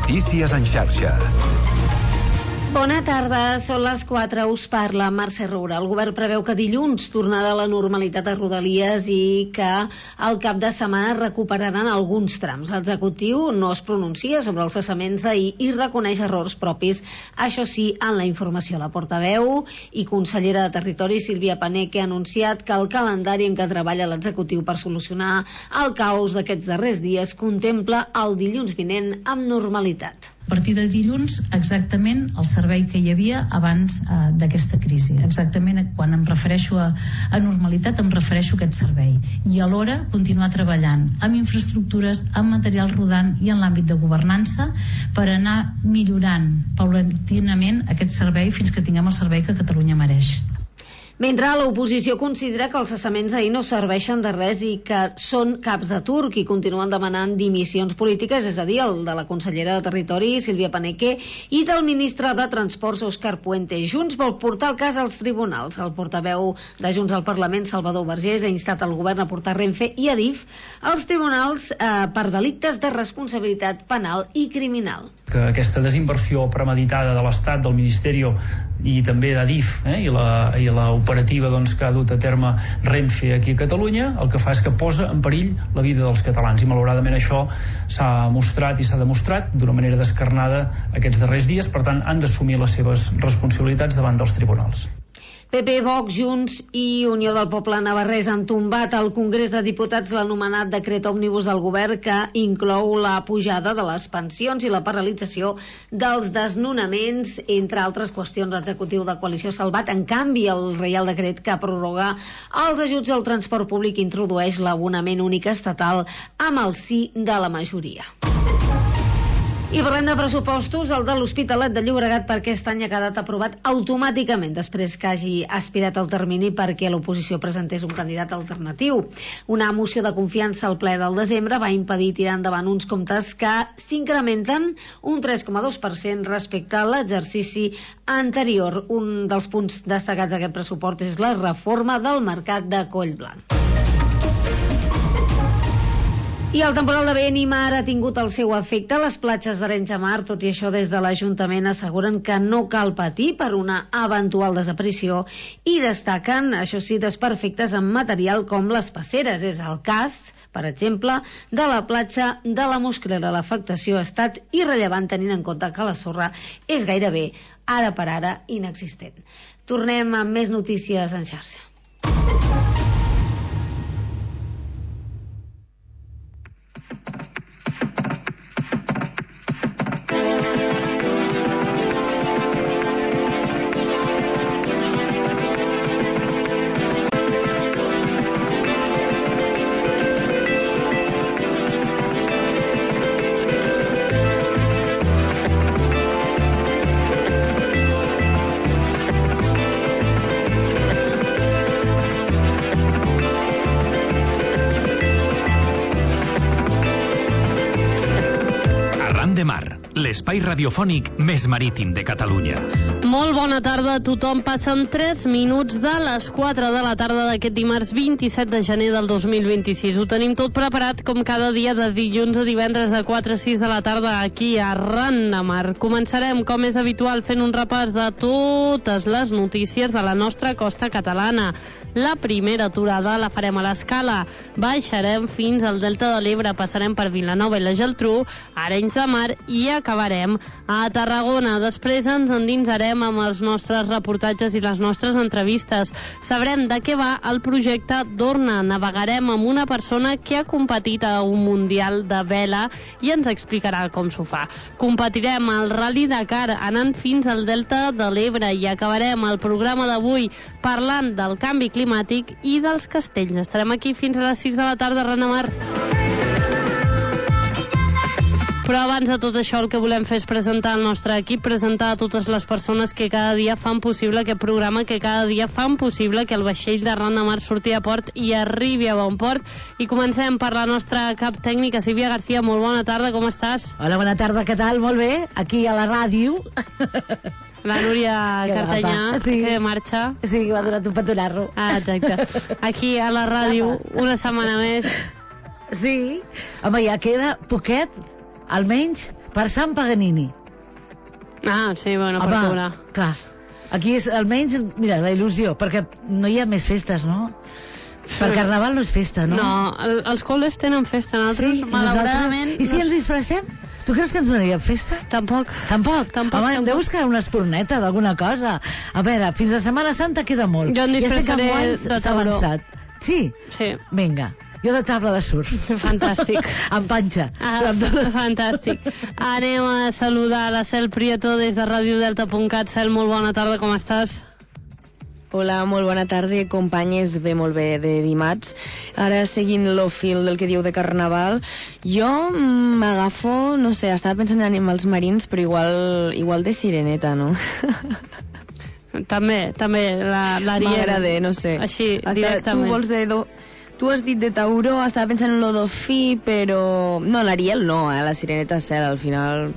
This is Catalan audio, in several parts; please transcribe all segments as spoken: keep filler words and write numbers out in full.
Notícies en xarxa. Bona tarda, són les quatre, us parla Mercè Roura. El govern preveu que dilluns tornarà a la normalitat a Rodalies i que al cap de setmana recuperaran alguns trams. L'executiu no es pronuncia sobre els cessaments d'ahir i reconeix errors propis, això sí, en la informació. La portaveu i consellera de Territori, Sílvia Paneque, ha anunciat que el calendari en què treballa l'executiu per solucionar el caos d'aquests darrers dies contempla el dilluns vinent amb normalitat. A partir de dilluns, exactament el servei que hi havia abans eh, d'aquesta crisi. Exactament quan em refereixo a, a normalitat, em refereixo a aquest servei. I alhora continuar treballant amb infraestructures, amb material rodant i en l'àmbit de governança per anar millorant paulatinament aquest servei fins que tinguem el servei que Catalunya mereix. Mentre l'oposició considera que els cessaments d'ahir no serveixen de res i que són caps de turc i continuen demanant dimissions polítiques, és a dir, el de la consellera de Territori, Sílvia Paneque, i del ministre de Transports, Òscar Puente. Junts vol portar el cas als tribunals. El portaveu de Junts al Parlament, Salvador Vergés, ha instat el govern a portar Renfe i Adif als tribunals eh, per delictes de responsabilitat penal i criminal. Que aquesta desinversió premeditada de l'Estat, del Ministeri i també d'Adif eh, i la, i la operativa doncs, que ha dut a terme Renfe aquí a Catalunya, el que fa és que posa en perill la vida dels catalans, i malauradament això s'ha mostrat i s'ha demostrat d'una manera descarnada aquests darrers dies. Per tant, han d'assumir les seves responsabilitats davant dels tribunals. P P, Vox, Junts i Unió del Poble Navarrès han tombat al Congrés de Diputats l'anomenat decret òmnibus del govern que inclou la pujada de les pensions i la paralització dels desnonaments, entre altres qüestions. L'executiu de coalició salvat. En canvi, el Reial Decret que prorroga els ajuts al transport públic introdueix l'abonament únic estatal amb el sí de la majoria. I parlem de pressupostos. El de l'Hospitalet de Llobregat per aquest any ha quedat aprovat automàticament després que hagi aspirat el termini perquè l'oposició presentés un candidat alternatiu. Una moció de confiança al ple del desembre va impedir tirar endavant uns comptes que s'incrementen un tres coma dos per cent respecte a l'exercici anterior. Un dels punts destacats d'aquest pressupost és la reforma del mercat de Collblanc. I el temporal de vent i mar ha tingut el seu efecte a les platges d'Arenys de Mar. Tot i això, des de l'Ajuntament asseguren que no cal patir per una eventual desaparició i destaquen, això sí, desperfectes en material com les passeres. És el cas, per exemple, de la platja de la Mosquera. L'afectació ha estat irrellevant tenint en compte que la sorra és gairebé, ara per ara, inexistent. Tornem amb més notícies en xarxa. L'espai radiofònic més marítim de Catalunya. Molt bona tarda a tothom. Passen tres minuts de les quatre de la tarda d'aquest dimarts vint-i-set de gener del dos mil vint-i-sis. Ho tenim tot preparat com cada dia de dilluns a divendres de quatre a sis de la tarda aquí a Ran de Mar. Començarem, com és habitual, fent un repàs de totes les notícies de la nostra costa catalana. La primera aturada la farem a l'Escala. Baixarem fins al Delta de l'Ebre, passarem per Vilanova i la Geltrú, Arenys de Mar i acabarem a Tarragona. Després ens endinsarem amb els nostres reportatges i les nostres entrevistes. Sabrem de què va el projecte Dorna. Navegarem amb una persona que ha competit a un mundial de vela i ens explicarà com s'ho fa. Competirem al Rally Dakar anant fins al Delta de l'Ebre i acabarem el programa d'avui parlant del canvi climàtic i dels castells. Estarem aquí fins a les sis de la tarda a Ran de Mar. Però abans de tot això el que volem fer és presentar el nostre equip, presentar a totes les persones que cada dia fan possible aquest programa, que cada dia fan possible que el vaixell de Ran de Mar surti a port i arribi a bon port. I comencem per la nostra cap tècnica, Sílvia García. Molt bona tarda, com estàs? Hola, bona tarda, què tal? Molt bé, aquí a la ràdio. La Núria Cartanyà, sí. Que marxa. Sí, que va donar un petonarro. Ah, exacte. Aquí a la ràdio, una setmana més. Sí, home, ja queda poquet, almenys per Sant Paganini. Ah, sí, bueno, per cobrar. Clar, aquí és almenys, mira, la il·lusió, perquè no hi ha més festes, no? Per Carnaval no és festa, no? No, el, els col·les tenen festa, nosaltres, sí, malauradament... I si ens disfressem? Tu creus que ens donaríem festa? Tampoc. Tampoc? Tampoc, Home, hem de tampoc. buscar una esporneta d'alguna cosa. A veure, fins a Setmana Santa queda molt. Jo em disfressaré ja sé que de tauró. Sí? Sí. Vinga. Jo de taula de surf. Fantàstic. Amb panxa. Ah, fantàstic. Anem a saludar la Cel Prieto des de radio delta punt cat. Cel, molt bona tarda, com estàs? Hola, molt bona tarda, companyes, bé, molt bé, de dimarts. Ara, seguint lo fil del que diu de Carnaval, jo m'agafo, no sé, estava pensant en animals marins, però igual, igual de sireneta, no? També, també, l'Ariel. M'agrada, no sé. Així, Hasta, directament. tu vols de... Do... Tu has dit de tauró, estava pensant en lo dofí, però... No, l'Ariel no, eh? La sireneta cel, al final...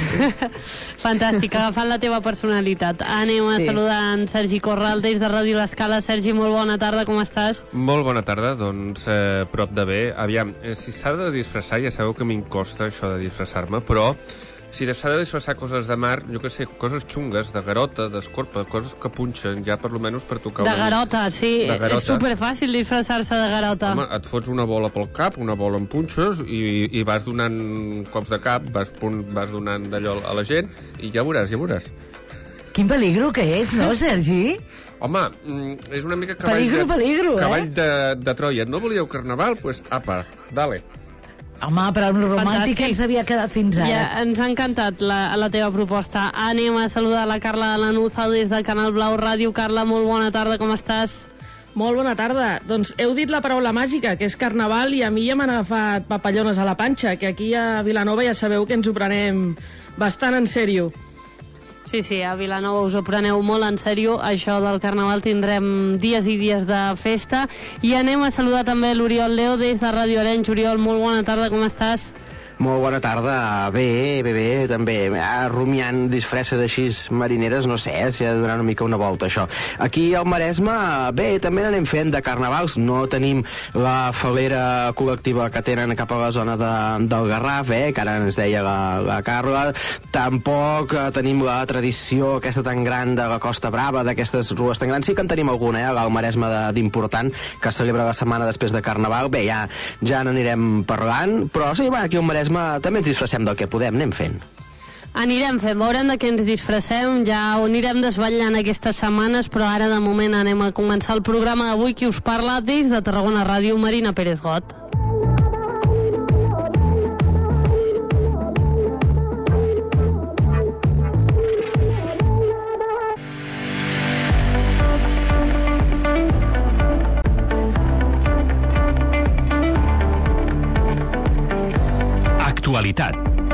Fantàstic, agafant la teva personalitat. Anem a Sí. saludar en Sergi Corral des de Ràdio L'Escala. Sergi, molt bona tarda, com estàs? Molt bona tarda, doncs eh, prop de bé. Aviam, eh, si s'ha de disfressar, ja sabeu que a mi em costa això de disfressar-me, però si s'ha de disfressar coses de mar, jo que sé, coses xungues, de garota, d'escorpa, coses que punxen, ja per lo menys per tocar... De una... garota, sí, De garota. és superfàcil disfressar-se de garota. Home, et fots una bola pel cap, una bola amb punxes, i, i vas donant cops de cap, vas, punt, vas donant d'allò a la gent, i ja veuràs, ja veuràs. Quin peligro que ets, no, Sergi? Home, mm, és una mica cavall, Peligro, de, peligro, eh? cavall de, de Troia. No volíeu carnaval? Doncs, pues, apa, dale. Home, però un romàntic Fantàstic. ens havia quedat fins ara. Ja, ens ha encantat la, la teva proposta. Anem a saludar la Carla de Lanuza des del Canal Blau Ràdio. Carla, molt bona tarda, com estàs? Molt bona tarda. Doncs heu dit la paraula màgica, que és carnaval, i a mi ja m'han agafat papallones a la panxa, que aquí a Vilanova ja sabeu que ens ho prenem bastant en sèrio. Sí, sí, a Vilanova us ho preneu molt en sèrio. Això del Carnaval tindrem dies i dies de festa. I anem a saludar també l'Oriol Leo des de Ràdio Arenys. Oriol, molt bona tarda, com estàs? Molt bona tarda, bé, bé, bé, també, ah, rumiant disfresses així marineres, no sé, eh, s'hi ha de donar una mica una volta, això. Aquí al Maresme, bé, també n'anem fent de carnavals, no tenim la falera col·lectiva que tenen cap a la zona de, del Garraf, eh, que ara ens deia la, la Carla, tampoc eh, tenim la tradició aquesta tan gran de la Costa Brava, d'aquestes rues tan grans, sí que en tenim alguna, eh, al Maresme de- d'important, que es celebra la setmana després de Carnaval, bé, ja, ja n'anirem parlant, però sí, va, aquí al Maresme també ens disfressem del que podem, anem fent. Anirem fent, veurem de què ens disfressem, ja ho anirem desvetllant aquestes setmanes, però ara de moment anem a començar el programa d'avui. Qui us parla des de Tarragona Ràdio, Marina Pérez Got. Actualitat.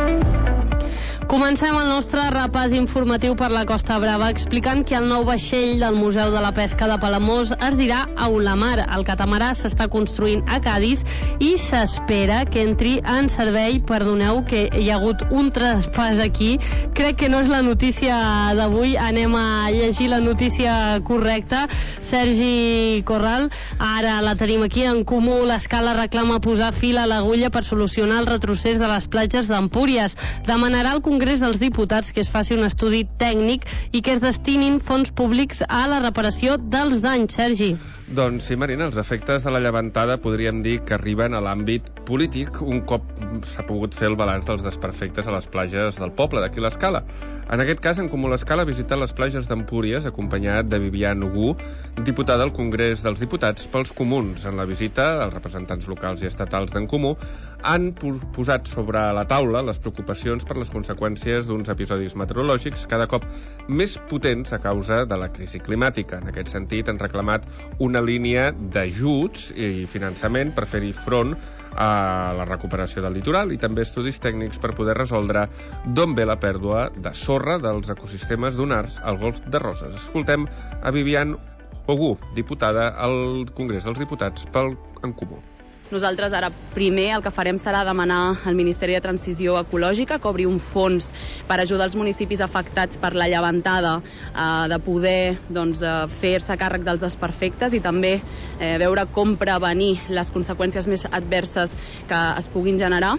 Comencem el nostre repàs informatiu per la Costa Brava explicant que el nou vaixell del Museu de la Pesca de Palamós es dirà Aulamar. El catamarà s'està construint a Cadis i s'espera que entri en servei. Perdoneu que hi ha hagut un traspàs aquí. Crec que no és la notícia d'avui. Anem a llegir la notícia correcta. Sergi Corral, ara la tenim aquí. En Comú, l'Escala reclama posar fil a l'agulla per solucionar el retrocés de les platges d'Empúries. Demanarà al Congrés dels Diputats que es faci un estudi tècnic i que es destinin fons públics a la reparació dels danys. Sergi. Doncs sí, Marina, els efectes de la llevantada podríem dir que arriben a l'àmbit polític un cop s'ha pogut fer el balanç dels desperfectes a les platges del poble, d'aquí l'Escala. En aquest cas, en Comú l'Escala ha visitat les platges d'Empúries acompanyat de Vivian Ogú, diputada al Congrés dels Diputats pels Comuns. En la visita, els representants locals i estatals d'en Comú han posat sobre la taula les preocupacions per les conseqüències d'uns episodis meteorològics cada cop més potents a causa de la crisi climàtica. En aquest sentit, han reclamat una línia d'ajuts i finançament per fer-hi front a la recuperació del litoral i també estudis tècnics per poder resoldre d'on ve la pèrdua de sorra dels ecosistemes dunars al Golf de Roses. Escoltem a Vivian Ogú, diputada al Congrés dels Diputats pel En Comú. Nosaltres ara primer el que farem serà demanar al Ministeri de Transició Ecològica que obri un fons per ajudar els municipis afectats per la llevantada eh, de poder doncs, eh, fer-se càrrec dels desperfectes i també eh, veure com prevenir les conseqüències més adverses que es puguin generar.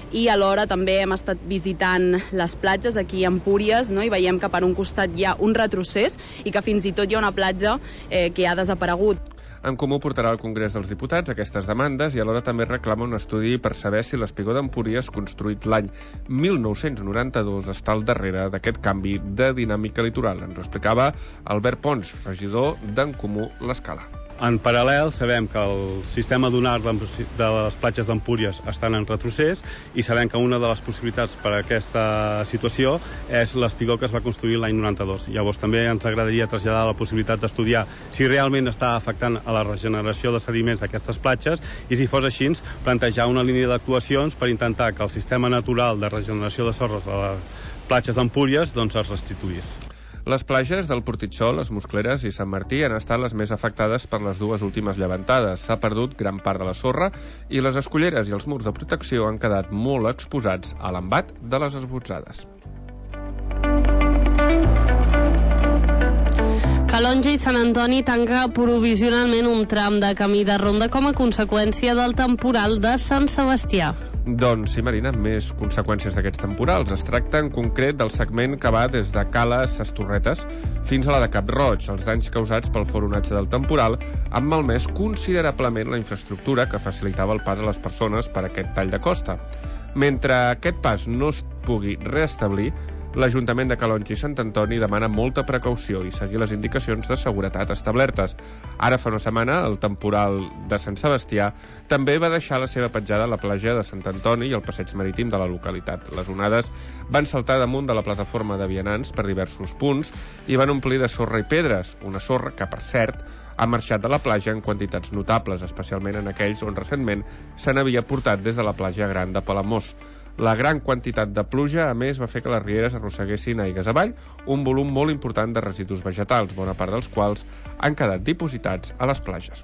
i alhora també hem estat visitant les platges aquí a Empúries, no? I veiem que per un costat hi ha un retrocés i que fins i tot hi ha una platja eh, que ha desaparegut. En Comú portarà al Congrés dels Diputats aquestes demandes i alhora també reclama un estudi per saber si l'espigó d'Empúries, construït l'any mil nou-cents noranta-dos, està al darrere d'aquest canvi de dinàmica litoral. Ens ho explicava Albert Pons, regidor d'en Comú l'Escala. En paral·lel, sabem que el sistema dunar de les platges d'Empúries estan en retrocés i sabem que una de les possibilitats per a aquesta situació és l'espigó que es va construir l'any noranta-dos. Llavors també ens agradaria traslladar la possibilitat d'estudiar si realment està afectant a la regeneració de sediments d'aquestes platges i, si fos així, plantejar una línia d'actuacions per intentar que el sistema natural de regeneració de sorres de les platges d'Empúries doncs es restituís. Les platges del Portitxol, les Muscleres i Sant Martí han estat les més afectades per les dues últimes llevantades. S'ha perdut gran part de la sorra i les esculleres i els murs de protecció han quedat molt exposats a l'embat de les esbotzades. Calonge i Sant Antoni tanca provisionalment un tram de camí de ronda com a conseqüència del temporal de Sant Sebastià. Doncs sí, Marina, més conseqüències d'aquests temporals. Es tracta en concret del segment que va des de Cala Ses Torretes fins a la de Cap Roig. Els danys causats pel foronatge del temporal han malmès considerablement la infraestructura que facilitava el pas a les persones per aquest tall de costa. Mentre aquest pas no es pugui reestablir, l'Ajuntament de Calonge i Sant Antoni demana molta precaució i seguir les indicacions de seguretat establertes. Ara fa una setmana, el temporal de Sant Sebastià també va deixar la seva petjada a la platja de Sant Antoni i al passeig marítim de la localitat. Les onades van saltar damunt de la plataforma de vianants per diversos punts i van omplir de sorra i pedres, una sorra que, per cert, ha marxat de la platja en quantitats notables, especialment en aquells on recentment se n'havia portat des de la platja gran de Palamós. La gran quantitat de pluja, a més, va fer que les rieres arrosseguessin aigues avall un volum molt important de residus vegetals, bona part dels quals han quedat dipositats a les platges.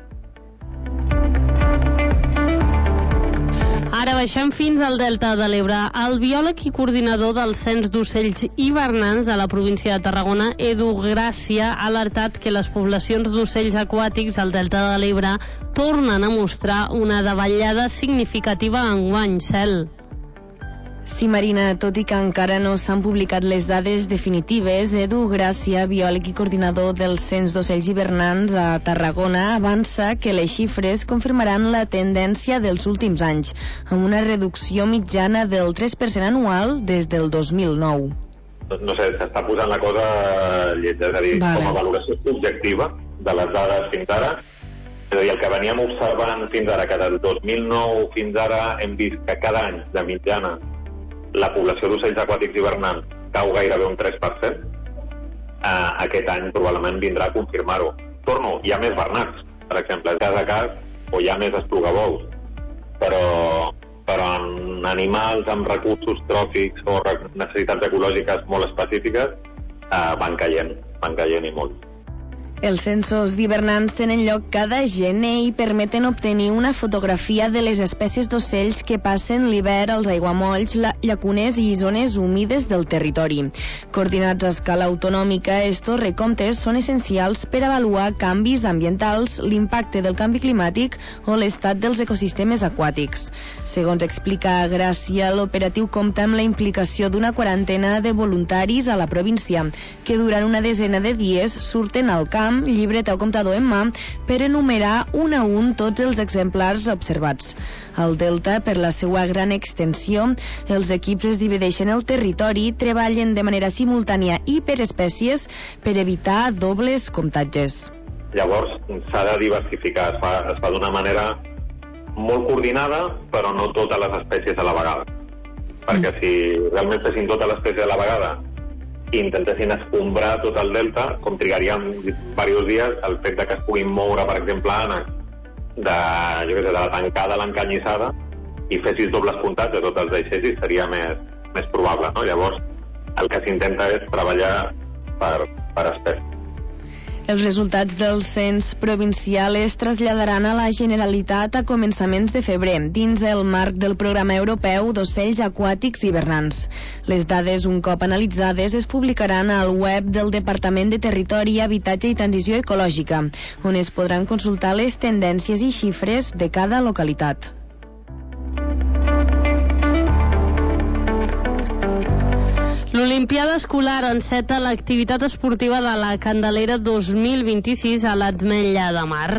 Ara baixem fins al Delta de l'Ebre. El biòleg i coordinador del Cens d'Ocells Hivernants a la província de Tarragona, Edu Gràcia, ha alertat que les poblacions d'ocells aquàtics al Delta de l'Ebre tornen a mostrar una davallada significativa enguany, Cel. Sí, Marina, tot i que encara no s'han publicat les dades definitives, Edu Gràcia, biòleg i coordinador del Cens d'Ocells Hivernants a Tarragona, avança que les xifres confirmaran la tendència dels últims anys, amb una reducció mitjana del tres per cent anual des del dos mil nou. No sé, s'està posant la cosa lleig, és a dir, vale. Com a valoració objectiva de les dades fins ara. És a dir, el que veníem observant fins ara, que del dos mil nou fins ara hem vist que cada any, de mitjana, la població d'ocells aquàtics hivernants cau gairebé un tres per cent, eh, aquest any probablement vindrà a confirmar-ho. Torno, hi ha més bernats, per exemple, cas a cas, o hi ha més esplugabous, però, però en animals amb recursos tròfics o necessitats ecològiques molt específiques eh, van caient, van caient i molt. Els censos d'hivernants tenen lloc cada gener i permeten obtenir una fotografia de les espècies d'ocells que passen l'hivern als aiguamolls, llacunes i zones humides del territori. Coordinats a escala autonòmica, estos recomptes són essencials per avaluar canvis ambientals, l'impacte del canvi climàtic o l'estat dels ecosistemes aquàtics. Segons explica Gràcia, l'operatiu compta amb la implicació d'una quarantena de voluntaris a la província, que durant una desena de dies surten al camp, llibreta o comptador en mà, per enumerar un a un tots els exemplars observats. Al Delta, per la seva gran extensió, els equips es divideixen el territori, treballen de manera simultània i per espècies per evitar dobles comptatges. Llavors, s'ha de diversificar, es fa, es fa d'una manera molt coordinada, però no totes les espècies a la vegada. Perquè si realment fessin totes les espècies a la vegada i intentessin escombrar tot el delta, com trigaríem diversos dies, el fet de que es puguin moure, per exemple, ànecs de, jo què sé, de la tancada a l'encanyissada i fessis dobles comptatges, tots els deixessis, seria més, més probable, no? Llavors, el que s'intenta és treballar per, per espècies. Els resultats del cens provincial es traslladaran a la Generalitat a començaments de febrer, dins el marc del programa europeu d'ocells aquàtics hivernants. Les dades, un cop analitzades, es publicaran al web del Departament de Territori, Habitatge i Transició Ecològica, on es podran consultar les tendències i xifres de cada localitat. L'Olimpiada Escolar enceta l'activitat esportiva de la Candelera dos mil vint-i-sis a l'Ametlla de Mar.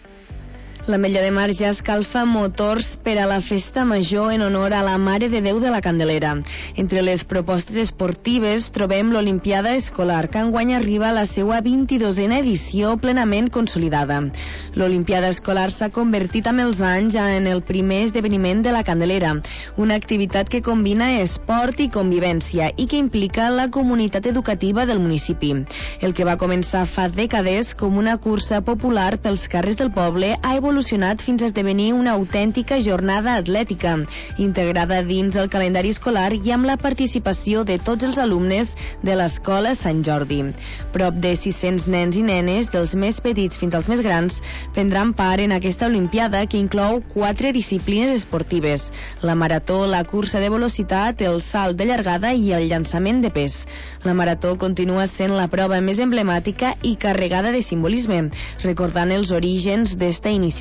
L'Ametlla de Mar ja escalfa motors per a la festa major en honor a la Mare de Déu de la Candelera. Entre les propostes esportives trobem l'Olimpiada Escolar, que enguany arriba a la seva vint-i-dosena edició plenament consolidada. L'Olimpiada Escolar s'ha convertit amb els anys en el primer esdeveniment de la Candelera, una activitat que combina esport i convivència i que implica la comunitat educativa del municipi. El que va començar fa dècades com una cursa popular pels carrers del poble ha evolucionat evolucionat fins a esdevenir una autèntica jornada atlètica, integrada dins el calendari escolar i amb la participació de tots els alumnes de l'Escola Sant Jordi. Prop de sis-cents nens i nenes, dels més petits fins als més grans, prendran part en aquesta Olimpiada que inclou quatre disciplines esportives: la marató, la cursa de velocitat, el salt de llargada i el llançament de pes. La marató continua sent la prova més emblemàtica i carregada de simbolisme, recordant els orígens d'esta iniciativa.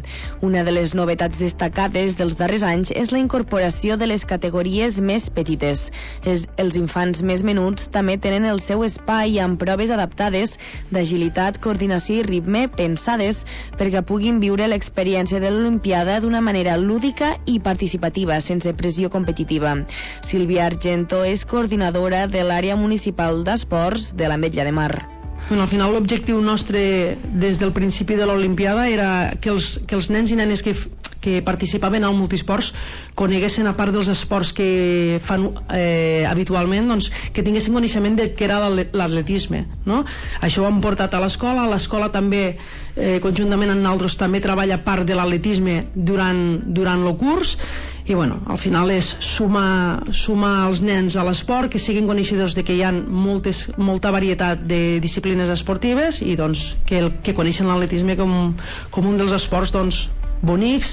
Una de les novetats destacades dels darrers anys és la incorporació de les categories més petites. Els, els infants més menuts també tenen el seu espai amb proves adaptades d'agilitat, coordinació i ritme pensades perquè puguin viure l'experiència de l'Olimpiada d'una manera lúdica i participativa, sense pressió competitiva. Sílvia Argento és coordinadora de l'àrea municipal d'esports de l'Ametlla de Mar. Bueno, al final l'objectiu nostre des del principi de l'Olimpiada era que els, que els nens i nenes que, que participaven al multisports coneguessin, a part dels esports que fan eh, habitualment, doncs, que tinguessin coneixement de què era l'atletisme, no? Això ho hem portat a l'escola. L'escola també, eh, conjuntament amb nosaltres, també treballa part de l'atletisme durant, durant el curs. I bueno, al final és sumar, sumar els nens a l'esport, que siguin coneixedors de que hi ha moltes, molta varietat de disciplines esportives i doncs, que, el, que coneixen l'atletisme com, com un dels esports doncs, bonics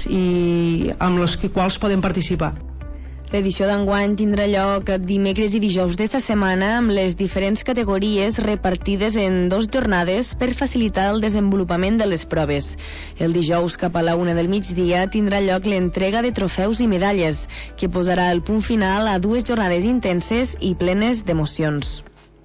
i amb els quals poden participar. L'edició d'enguany tindrà lloc dimecres i dijous d'esta setmana amb les diferents categories repartides en dos jornades per facilitar el desenvolupament de les proves. El dijous cap a la una del migdia tindrà lloc l'entrega de trofeus i medalles, que posarà el punt final a dues jornades intenses i plenes d'emocions.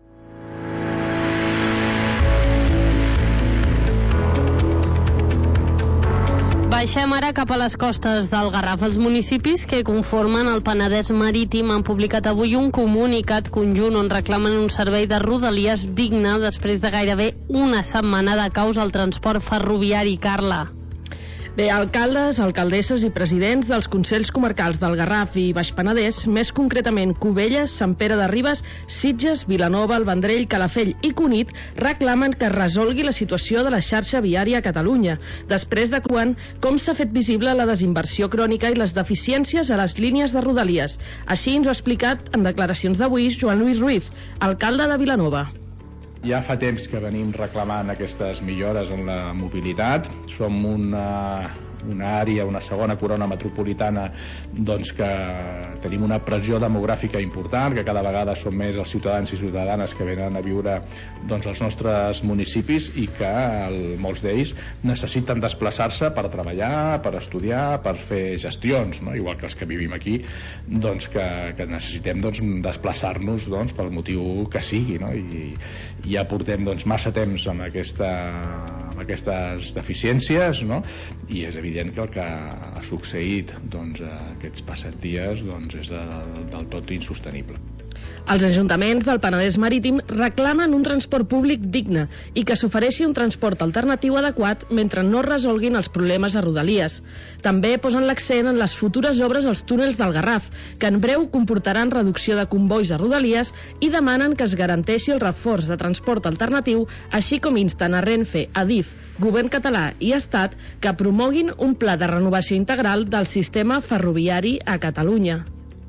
Baixem ara cap a les costes del Garraf. Els municipis que conformen el Penedès Marítim han publicat avui un comunicat conjunt on reclamen un servei de rodalies digne després de gairebé una setmana de caos al transport ferroviari. Carla. Bé, alcaldes, alcaldesses i presidents dels Consells Comarcals del Garraf i Baix Penedès, més concretament Cubelles, Sant Pere de Ribes, Sitges, Vilanova, el Vendrell, Calafell i Cunit, reclamen que es resolgui la situació de la xarxa viària a Catalunya, després de quan com s'ha fet visible la desinversió crònica i les deficiències a les línies de rodalies. Així ens ho ha explicat en declaracions d'avui Joan Lluís Ruiz, alcalde de Vilanova. Ja fa temps que venim reclamant aquestes millores en la mobilitat. Som una, una àrea, una segona corona metropolitana, doncs que tenim una pressió demogràfica important, que cada vegada són més els ciutadans i ciutadanes que venen a viure doncs, als nostres municipis i que el, molts d'ells necessiten desplaçar-se per treballar, per estudiar, per fer gestions, no? Igual que els que vivim aquí, doncs que, que necessitem doncs, desplaçar-nos doncs, pel motiu que sigui, no? I ja portem doncs, massa temps amb, aquesta, amb aquestes deficiències, no? I és evident que el que ha succeït doncs, aquests passats dies doncs, és de, del tot insostenible. Els ajuntaments del Penedès Marítim reclamen un transport públic digne i que s'ofereixi un transport alternatiu adequat mentre no resolguin els problemes a Rodalies. També posen l'accent en les futures obres als túnels del Garraf, que en breu comportaran reducció de convois a Rodalies, i demanen que es garanteixi el reforç de transport alternatiu, així com insten a Renfe, Adif, Govern català i Estat que promoguin un pla de renovació integral del sistema ferroviari a Catalunya.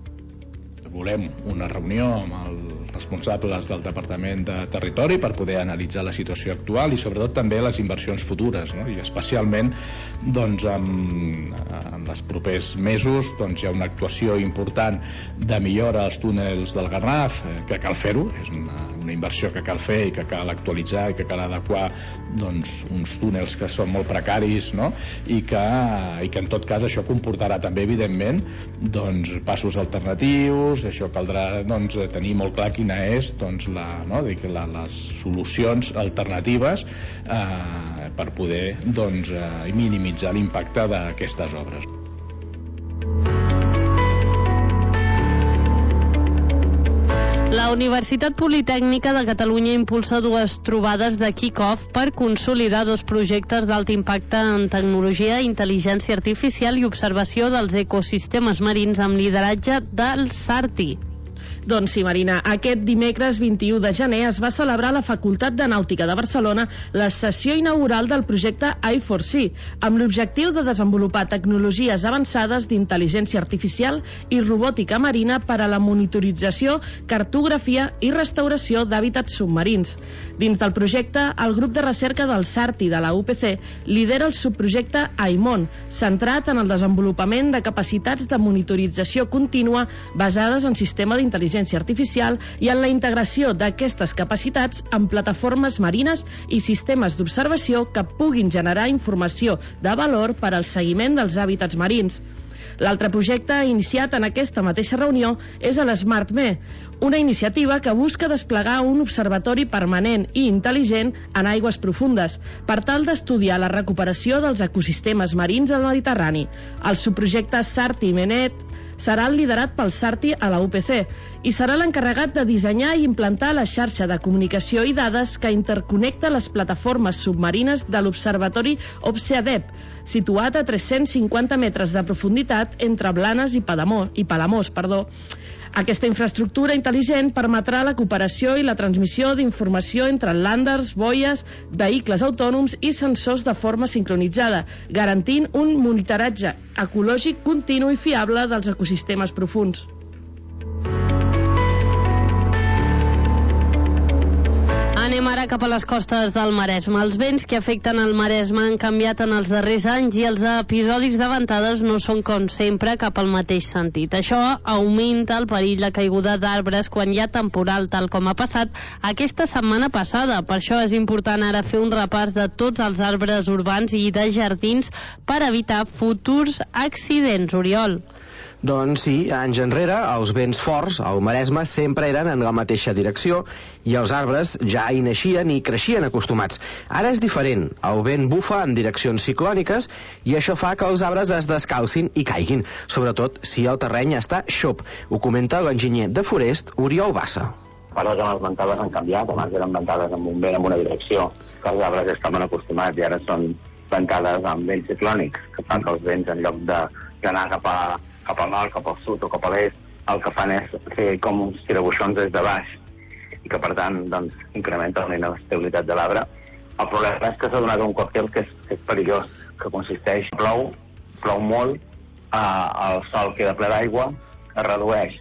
Volem una reunió amb els responsables del Departament de Territori per poder analitzar la situació actual i sobretot també les inversions futures, no? I especialment doncs, en, en els propers mesos doncs, hi ha una actuació important de millora als túnels del Garraf, eh, que cal fer-ho, és una, una inversió que cal fer i que cal actualitzar i que cal adequar doncs, uns túnels que són molt precaris, no? I, que, i que en tot cas això comportarà també evidentment doncs, passos alternatius. Això caldrà doncs, tenir molt clar quina és doncs, la, no, dic, la, les solucions alternatives eh, per poder doncs, eh, minimitzar l'impacte d'aquestes obres. La Universitat Politècnica de Catalunya impulsa dues trobades de kick-off per consolidar dos projectes d'alt impacte en tecnologia, intel·ligència artificial i observació dels ecosistemes marins amb lideratge del SARTI. Doncs sí, Marina, aquest dimecres vint-i-u de gener es va celebrar a la Facultat de Nàutica de Barcelona la sessió inaugural del projecte I four C, amb l'objectiu de desenvolupar tecnologies avançades d'intel·ligència artificial i robòtica marina per a la monitorització, cartografia i restauració d'hàbitats submarins. Dins del projecte, el grup de recerca del SARTI de la U P C lidera el subprojecte AIMON, centrat en el desenvolupament de capacitats de monitorització contínua basades en sistema d'intel·ligència artificial i en la integració d'aquestes capacitats en plataformes marines i sistemes d'observació que puguin generar informació de valor per al seguiment dels hàbitats marins. L'altre projecte iniciat en aquesta mateixa reunió és el SmartMe, una iniciativa que busca desplegar un observatori permanent i intel·ligent en aigües profundes per tal d'estudiar la recuperació dels ecosistemes marins al Mediterrani. El subprojecte SARTI-MENET serà liderat pel SARTI a la U P C i serà l'encarregat de dissenyar i implantar la xarxa de comunicació i dades que interconnecta les plataformes submarines de l'Observatori OBSEADEP, situat a tres-cents cinquanta metres de profunditat entre Blanes i Palamós. I Palamós perdó. Aquesta infraestructura intel·ligent permetrà la cooperació i la transmissió d'informació entre landers, boies, vehicles autònoms i sensors de forma sincronitzada, garantint un monitoratge ecològic continu i fiable dels ecosistemes profunds. Anem ara cap a les costes del Maresme. Els vents que afecten el Maresme han canviat en els darrers anys i els episodis de ventades no són, com sempre, cap al mateix sentit. Això augmenta el perill de caiguda d'arbres quan hi ha temporal, tal com ha passat aquesta setmana passada. Per això és important ara fer un repàs de tots els arbres urbans i de jardins per evitar futurs accidents. Oriol. Doncs sí, anys enrere, els vents forts al Maresme sempre eren en la mateixa direcció i els arbres ja hi naixien i creixien acostumats. Ara és diferent, el vent bufa en direccions ciclòniques i això fa que els arbres es descalcin i caiguin, sobretot si el terreny està xop. Ho comenta l'enginyer de Forest, Oriol Bassa. Ara que les ventades han canviat, abans eren ventades amb un vent en una direcció, que els arbres estaven acostumats i ara són ventades amb vents ciclònics, que fan que els vents, en lloc d'anar cap a cap al nord, cap al sud o cap a l'est, el que fan és fer com uns tirabuixons des de baix i que per tant doncs, incrementa la inestabilitat de l'arbre. El problema és que s'ha donat un còctel que és, que és perillós, que consisteix en plou, plou molt, eh, el sol queda ple d'aigua, es redueix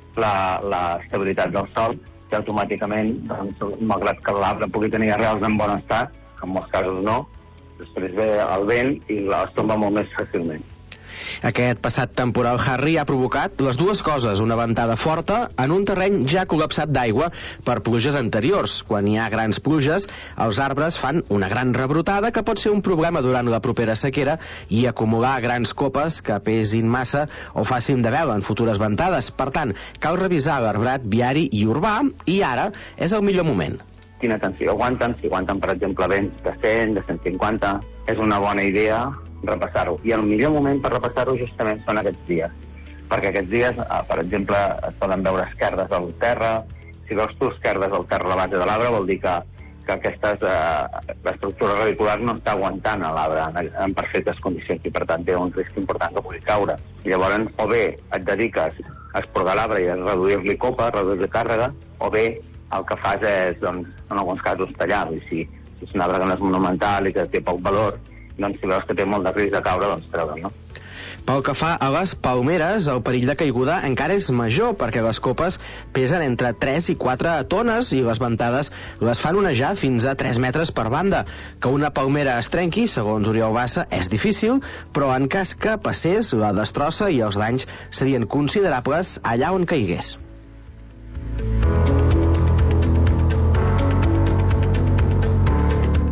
l'estabilitat del sol i automàticament, doncs, malgrat que l'arbre pugui tenir arrels en bon estat, que en molts casos no, després ve el vent i les tomba molt més fàcilment. Aquest passat temporal Harry ha provocat les dues coses, una ventada forta en un terreny ja col·lapsat d'aigua per pluges anteriors. Quan hi ha grans pluges, els arbres fan una gran rebrotada que pot ser un problema durant la propera sequera i acumular grans copes que pesin massa o facin de vela en futures ventades. Per tant, cal revisar l'arbrat viari i urbà i ara és el millor moment. Quina tensió aguanten? Si aguanten, per exemple, vents de cent, de cent cinquanta, és una bona idea repassar-ho. I el millor moment per repassar-ho justament són aquests dies. Perquè aquests dies, per exemple, es poden veure esquerdes al terra. Si veus tu esquerdes al terra a la base de l'arbre, vol dir que, que aquestes, eh, l'estructura radicular no està aguantant a l'arbre en, en perfectes condicions i, per tant, té un risc important que pugui caure. I llavors, o bé et dediques a esporgar l'arbre i a reduir-li copa, reduir-li càrrega, o bé el que fas és, doncs, en alguns casos, tallar-lo. I si, si és un arbre que no és monumental i que té poc valor, doncs si veus que té molt de risc de caure, doncs treure'l, no? Pel que fa a les palmeres, el perill de caiguda encara és major perquè les copes pesen entre tres i quatre tones i les ventades les fan onejar fins a tres metres per banda. Que una palmera es trenqui, segons Oriol Bassa, és difícil, però en cas que passés, la destrossa i els danys serien considerables allà on caigués.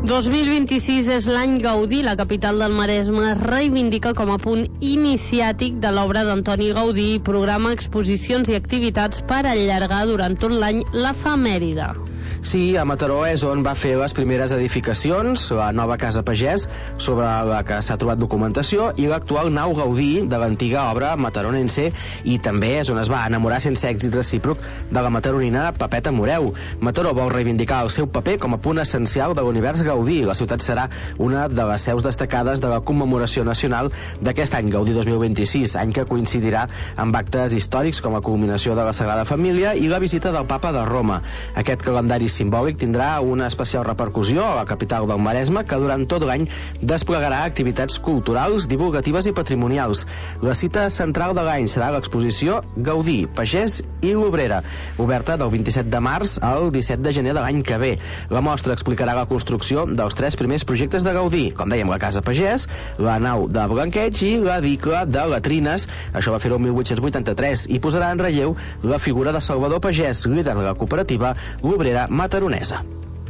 dos mil vint-i-sis és l'any Gaudí. La capital del Maresme es reivindica com a punt iniciàtic de l'obra d'Antoni Gaudí i programa exposicions i activitats per allargar durant tot l'any l'efemèride. Sí, a Mataró és on va fer les primeres edificacions, la nova Casa Pagès, sobre la que s'ha trobat documentació, i l'actual nau Gaudí de l'antiga obra mataronense, i també és on es va enamorar sense èxit recíproc de la mataronina Pepeta Moreu. Mataró vol reivindicar el seu paper com a punt essencial de l'univers Gaudí. La ciutat serà una de les seus destacades de la commemoració nacional d'aquest any Gaudí dos mil vint-i-sis, any que coincidirà amb actes històrics com la culminació de la Sagrada Família i la visita del Papa de Roma. Aquest calendari simbòlic tindrà una especial repercussió a la capital del Maresme, que durant tot l'any desplegarà activitats culturals, divulgatives i patrimonials. La cita central de l'any serà l'exposició Gaudí, Pagès i l'Obrera, oberta del vint-i-set de març al disset de gener de l'any que ve. La mostra explicarà la construcció dels tres primers projectes de Gaudí, com dèiem, la Casa Pagès, la nau de Blanqueig i la Dicla de Latrines. Això va fer-ho el mil vuit-cents vuitanta-tres i posarà en relleu la figura de Salvador Pagès, líder de la cooperativa l'Obrera mataronesa.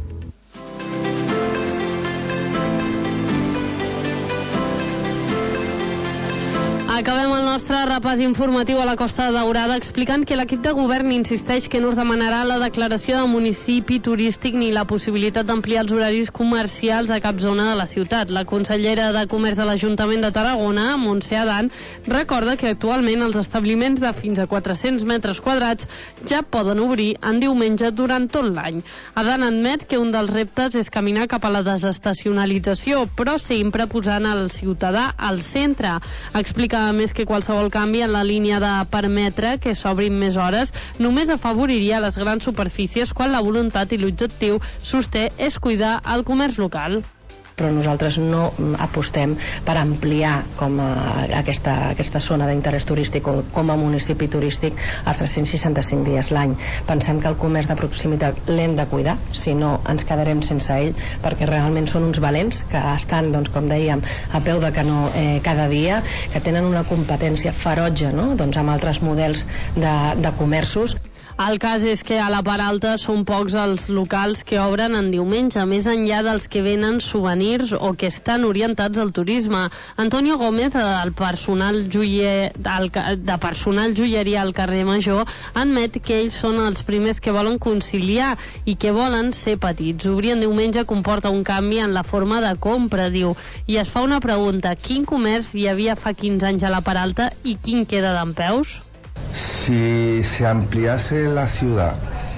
Acabem el nostre repàs informatiu a la Costa Daurada explicant que l'equip de govern insisteix que no es demanarà la declaració de municipi turístic ni la possibilitat d'ampliar els horaris comercials a cap zona de la ciutat. La consellera de Comerç de l'Ajuntament de Tarragona, Montse Adan, recorda que actualment els establiments de fins a quatre-cents metres quadrats ja poden obrir en diumenge durant tot l'any. Adan admet que un dels reptes és caminar cap a la desestacionalització, però sempre posant el ciutadà al centre. Explica a més que qualsevol canvi en la línia de permetre que s'obrin més hores només afavoriria les grans superfícies, quan la voluntat i l'objectiu, sosté, és cuidar el comerç local. Però nosaltres no apostem per ampliar com a aquesta, aquesta zona d'interès turístic o com a municipi turístic als tres-cents seixanta-cinc dies l'any. Pensem que el comerç de proximitat l'hem de cuidar, si no ens quedarem sense ell, perquè realment són uns valents que estan, doncs, com dèiem, a peu de canó eh, cada dia, que tenen una competència ferotge, no?, doncs, amb altres models de, de comerços. El cas és que a la part alta són pocs els locals que obren en diumenge, més enllà dels que venen souvenirs o que estan orientats al turisme. Antonio Gómez, del personal joier, del, de personal joieria al carrer Major, admet que ells són els primers que volen conciliar i que volen ser petits. Obrir en diumenge comporta un canvi en la forma de compra, diu, i es fa una pregunta: quin comerç hi havia fa quinze anys a la part alta i quin queda dempeus? Si se ampliase la ciudad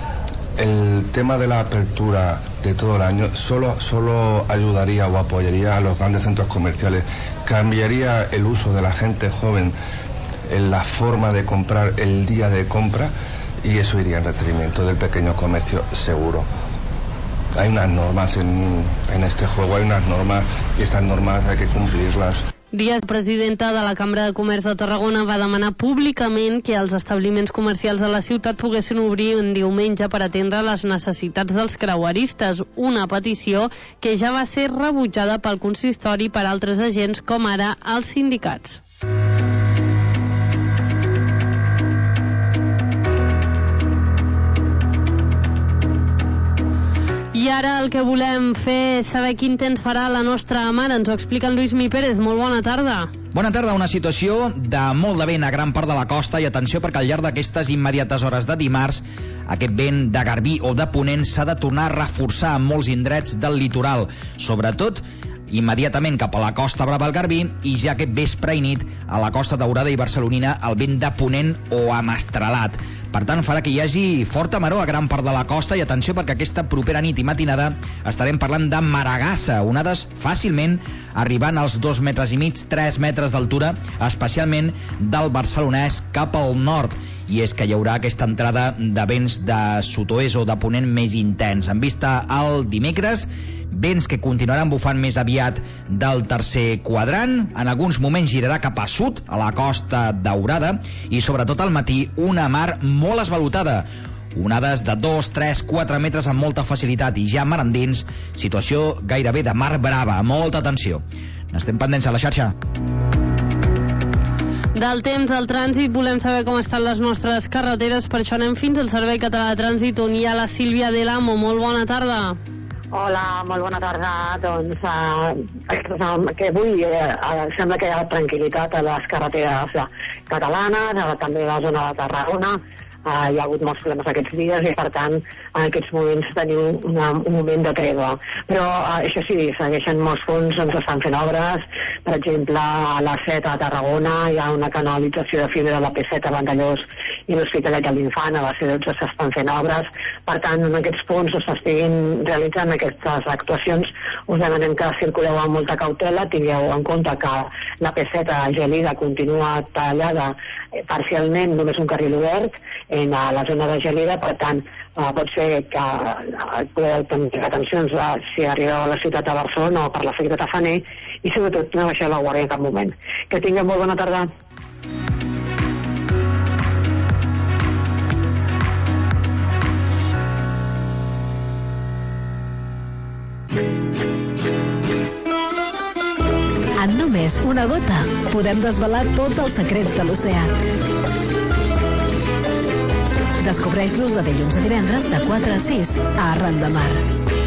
el tema de la apertura de todo el año, solo, solo ayudaría o apoyaría a los grandes centros comerciales, cambiaría el uso de la gente joven en la forma de comprar, el día de compra, y eso iría en detrimento del pequeño comercio, seguro. Hay unas normas en, en este juego, hay unas normas, y esas normas hay que cumplirlas. Díaz, presidenta de la Cambra de Comerç de Tarragona, va demanar públicament que els establiments comercials de la ciutat poguessin obrir un diumenge per atendre les necessitats dels creueristes, una petició que ja va ser rebutjada pel consistori per altres agents, com ara els sindicats. I ara el que volem fer és saber quin temps farà la nostra mare. Ens ho explica en Lluís Mi Pérez. Molt bona tarda. Bona tarda. Una situació de molt de vent a gran part de la costa, i atenció perquè al llarg d'aquestes immediates hores de dimarts aquest vent de garbí o de ponent s'ha de tornar a reforçar en molts indrets del litoral, sobretot immediatament cap a la Costa Brava al Garbí, i ja aquest vespre i nit a la Costa Daurada i Barcelonina el vent de ponent o amestrelat. Per tant, farà que hi hagi forta maror a gran part de la costa, i atenció perquè aquesta propera nit i matinada estarem parlant de maragassa, onades fàcilment arribant als dos metres i mig, tres metres d'altura, especialment del barcelonès cap al nord. I és que hi haurà aquesta entrada de vents de sud-oest o de ponent més intens. En vista al dimecres, vents que continuaran bufant més aviat del tercer quadrant, en alguns moments girarà cap a sud, a la Costa Daurada, i sobretot al matí una mar molt esvalotada, onades de dos, tres, quatre metres amb molta facilitat, i ja mar endins, situació gairebé de mar brava. Molta atenció. N'estem pendents a la xarxa. Del temps al trànsit volem saber com estan les nostres carreteres, per això anem fins al Servei Català de Trànsit, on hi ha la Sílvia Del Amo. Molt bona tarda. Hola, molt bona tarda. Doncs uh, que avui uh, sembla que hi ha tranquil·litat a les carreteres catalanes, uh, també a la zona de Tarragona. Uh, hi ha hagut molts problemes aquests dies i, per tant, en aquests moments teniu una, un moment de treva. Però, uh, això sí, segueixen molts punts on s'estan fent obres. Per exemple, a la set a Tarragona hi ha una canalització de fibra de la P set a Vandellós i l'Hospitalet de l'Infant, a la C dotze s'estan fent obres. Per tant, en aquests punts on s'estiguin realitzant aquestes actuacions, us demanem que circuleu amb molta cautela, tingueu en compte que la P set a Gelida continua tallada parcialment, només un carril obert en la zona de Gelida, per tant, eh, pot ser que eh, podeu tenir atencions a, si arribeu a la ciutat de Barcelona o per la ciutat de Tafaner, i sobretot no baixeu la guàrdia en cap moment. Que tingueu molt bona tarda. En només una gota podem desvelar tots els secrets de l'oceà. Descobreix-los de dilluns a divendres de quatre a sis a Arran de Mar.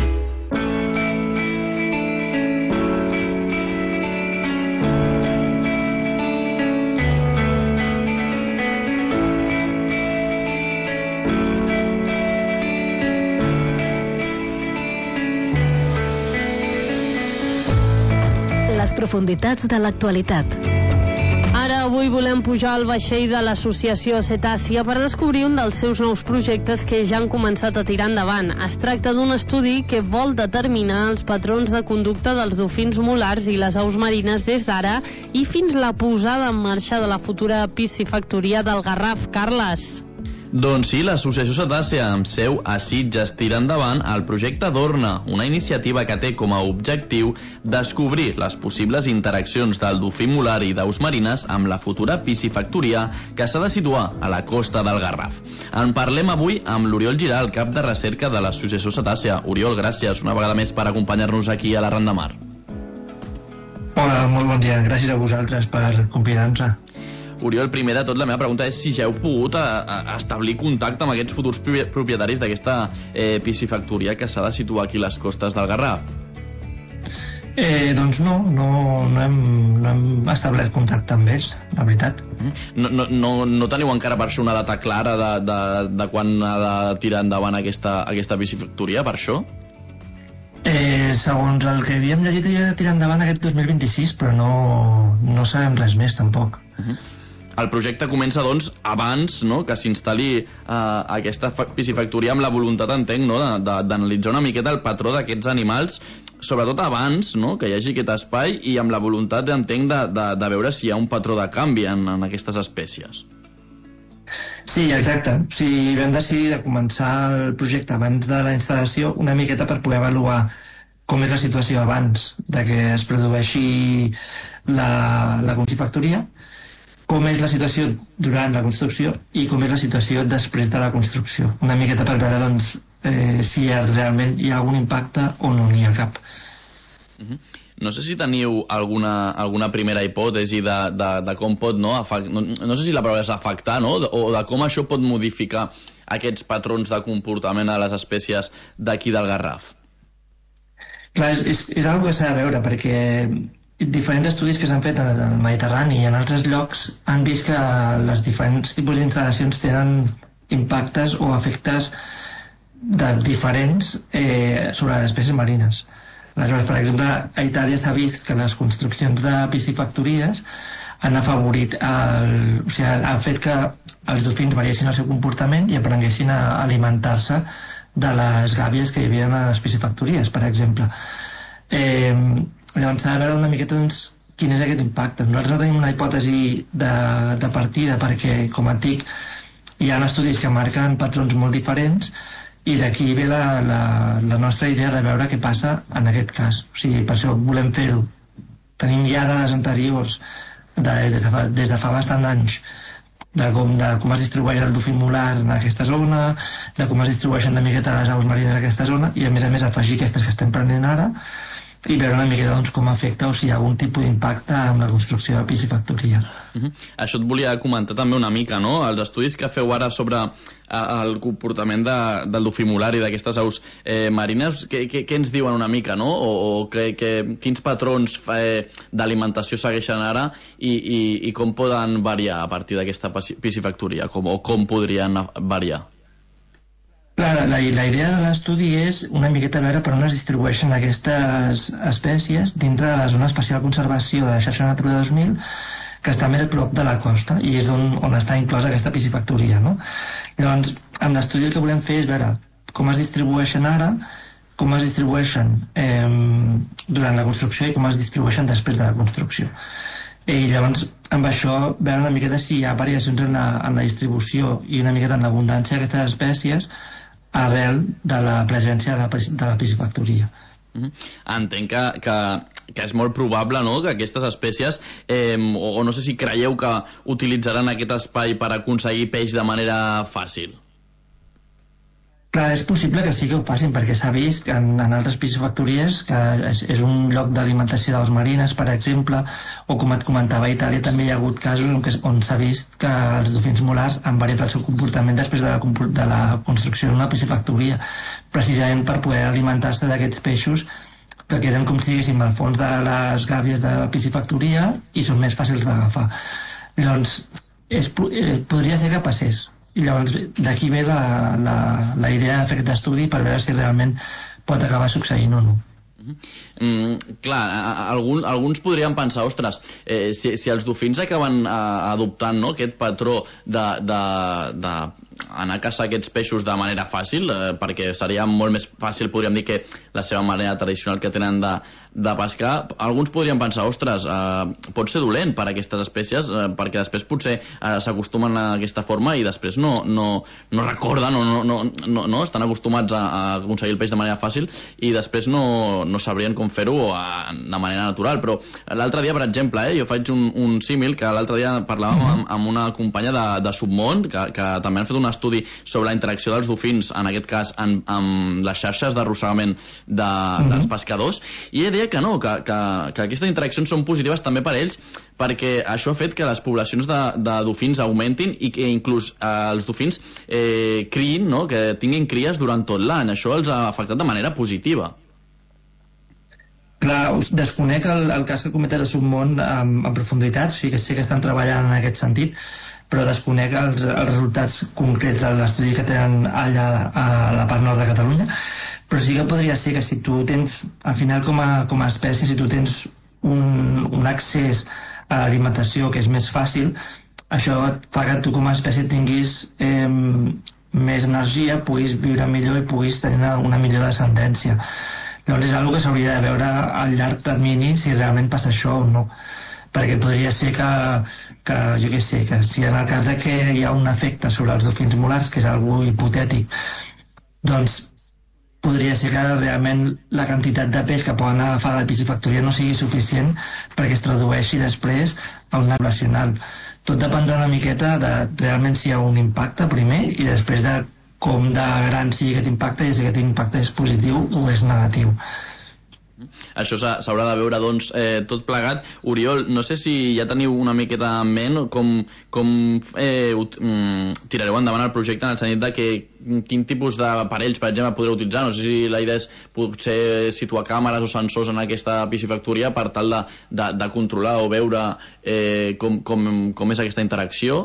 Les profunditats de l'actualitat. Ara, avui volem pujar al vaixell de l'associació Cetàcia per descobrir un dels seus nous projectes que ja han començat a tirar endavant. Es tracta d'un estudi que vol determinar els patrons de conducta dels dofins molars i les aus marines des d'ara i fins la posada en marxa de la futura piscifactoria del Garraf. Carles. Doncs sí, l'associació Cetàcia, amb seu a Sitges, tira endavant el projecte Dorna, una iniciativa que té com a objectiu descobrir les possibles interaccions del dofí molar i d'aus marines amb la futura piscifactoria que s'ha de situar a la costa del Garraf. En parlem avui amb l'Oriol Giral, cap de recerca de l'associació Cetàcia. Oriol, gràcies una vegada més per acompanyar-nos aquí a l'Arran de Mar. Hola, molt bon dia. Gràcies a vosaltres per convidar-nos. Oriol, primer de tot, la meva pregunta és si ja heu pogut a, a establir contacte amb aquests futurs propietaris d'aquesta eh, piscifactoria que s'ha de situar aquí a les costes del Garraf. Eh, doncs no, no, no, hem, no hem establert contacte amb ells, la veritat. No, no, no, no teniu encara per això una data clara de, de, de quan ha de tirar endavant aquesta, aquesta piscifactoria, per això? Eh, segons el que havíem llegit, havia de tirar endavant aquest dos mil vint-i-sis, però no, no sabem res més, tampoc. Uh-huh. El projecte comença, doncs, abans, no?, que s'instal·li eh, aquesta piscifactoria amb la voluntat, entenc, no?, d'analitzar una miqueta el patró d'aquests animals, sobretot abans, no?, que hi hagi aquest espai, i amb la voluntat, entenc, de, de, de veure si hi ha un patró de canvi en, en aquestes espècies. Sí, exacte. O sigui, vam decidir de començar el projecte abans de la instal·lació una miqueta per poder avaluar com és la situació abans de que es produeixi la, la piscifactoria, com és la situació durant la construcció i com és la situació després de la construcció. Una miqueta per veure, doncs, eh, si realment hi ha algun impacte o no n'hi ha cap. Uh-huh. No sé si teniu alguna, alguna primera hipòtesi de, de, de com pot, no, afect, no, no sé si la paraula és afectar, no, o de com això pot modificar aquests patrons de comportament a les espècies d'aquí del Garraf. Clar, és, és, és una cosa que s'ha de veure, perquè diferents estudis que s'han fet al Mediterrani i en altres llocs han vist que les diferents tipus d'instal·lacions tenen impactes o efectes de diferents eh, sobre les espècies marines. Aleshores, per exemple, a Itàlia s'ha vist que les construccions de piscifactories han afavorit el, o sigui, ha fet que els dofins variessin el seu comportament i aprenguessin a alimentar-se de les gàbies que hi havia a les piscifactories, per exemple. Eh, Llavors s'ha de veure una miqueta, doncs, quin és aquest impacte. Nosaltres no tenim una hipòtesi de, de partida perquè, com et dic, hi ha estudis que marquen patrons molt diferents i d'aquí ve la, la, la nostra idea de veure què passa en aquest cas. O sigui, per això volem fer-ho. Tenim ja dades anteriors de, des, de fa, des de fa bastant anys de com, de com es distribueix el dofí molar en aquesta zona, de com es distribueixen de miqueta les aus marines en aquesta zona i a més a més afegir aquestes que estem prenent ara i veure una miqueta doncs, com afecta o si hi ha algun tipus d'impacte amb la construcció de piscifactoria. Uh -huh. Això et volia comentar també una mica, no? Els estudis que feu ara sobre eh, el comportament de, del dofimulari d'aquestes aus eh, marines, què, què, què ens diuen una mica, no? O, o que, que, quins patrons eh, d'alimentació segueixen ara i, i, i com poden variar a partir d'aquesta piscifactoria, com, o com podrien variar? La, la, la idea de l'estudi és una miqueta veure per on es distribueixen aquestes espècies dintre de la zona especial de conservació de la xarxa Natura dos mil, que està més a prop de la costa i és on, on està inclosa aquesta piscifactoria, no? Llavors, amb l'estudi el que volem fer és veure com es distribueixen ara, com es distribueixen eh, durant la construcció i com es distribueixen després de la construcció. I llavors, amb això, veure una miqueta si hi ha variacions en la, en la distribució i una miqueta en l'abundància d'aquestes espècies arrel de la presència de la, de la piscifactoria. Mm-hmm. Entenc que, que, que és molt probable, no?, que aquestes espècies, eh, o, o no sé si creieu que utilitzaran aquest espai per aconseguir peix de manera fàcil. Clar, és possible que sí que ho facin, perquè s'ha vist que en, en altres piscifactories, que és, és un lloc d'alimentació dels marines, per exemple, o com et comentava, a Itàlia també hi ha hagut casos on, on s'ha vist que els dofins molars han variat el seu comportament després de la, de la construcció d'una piscifactoria, precisament per poder alimentar-se d'aquests peixos que queden com si diguéssim al fons de les gàbies de la piscifactoria i són més fàcils d'agafar. Llavors, és, podria ser que passés. I llavors d'aquí ve la, la, la idea de fer aquest estudi per veure si realment pot acabar succeint o no. Mm, clar, algun, alguns podrien pensar, ostres, eh, si, si els dofins acaben eh, adoptant, no?, aquest patró de, de, de anar a caçar aquests peixos de manera fàcil, eh, perquè seria molt més fàcil, podríem dir, que la seva manera tradicional que tenen de, de pescar, alguns podrien pensar, ostres, eh, pot ser dolent per a aquestes espècies, eh, perquè després potser eh, s'acostumen a aquesta forma i després no, no, no recorden o no, no, no, no estan acostumats a, a aconseguir el peix de manera fàcil i després no, no sabrien com fer-ho de manera natural. Però l'altre dia, per exemple, eh, jo faig un, un símil que l'altre dia parlàvem amb, amb una companya de, de Submont, que, que també han fet un estudi sobre la interacció dels dofins, en aquest cas en, amb les xarxes d'arrossegament de, uh-huh. dels pescadors, i ella deia que no, que, que, que aquestes interaccions són positives també per ells, perquè això ha fet que les poblacions de, de dofins augmentin i que inclús eh, els dofins eh, criïn, no?, que tinguin cries durant tot l'any. Això els ha afectat de manera positiva. Clar, desconec el, el cas que cometes a Submont en, en profunditat, o sigui que sé que estan treballant en aquest sentit, però desconec els, els resultats concrets de l'estudi que tenen allà a la part nord de Catalunya, però sí que podria ser que si tu tens, al final com a, com a espècie, si tu tens un, un accés a l'alimentació que és més fàcil, això fa que tu com a espècie tinguis eh, més energia, puguis viure millor i puguis tenir una, una millor descendència. Llavors és una cosa que s'hauria de veure al llarg termini si realment passa això o no, perquè podria ser que, que jo què sé, que si en el cas de que hi ha un efecte sobre els dofins molars, que és algo hipotètic, doncs podria ser que realment la quantitat de peix que poden agafar de la piscifactoria no sigui suficient perquè es tradueixi després a un nacional. Tot dependrà una miqueta de realment si hi ha un impacte primer i després de com de gran sigui aquest impacte i si aquest impacte és positiu o és negatiu. Això s'haurà de veure, doncs, eh, tot plegat. Oriol, no sé si ja teniu una miqueta en ment com, com eh, um, tirareu endavant el projecte en el sentit de que quin tipus d'aparells, per exemple, podreu utilitzar. No sé si la idea és potser situar càmeres o sensors en aquesta piscifactoria per tal de, de, de controlar o veure eh, com, com, com és aquesta interacció.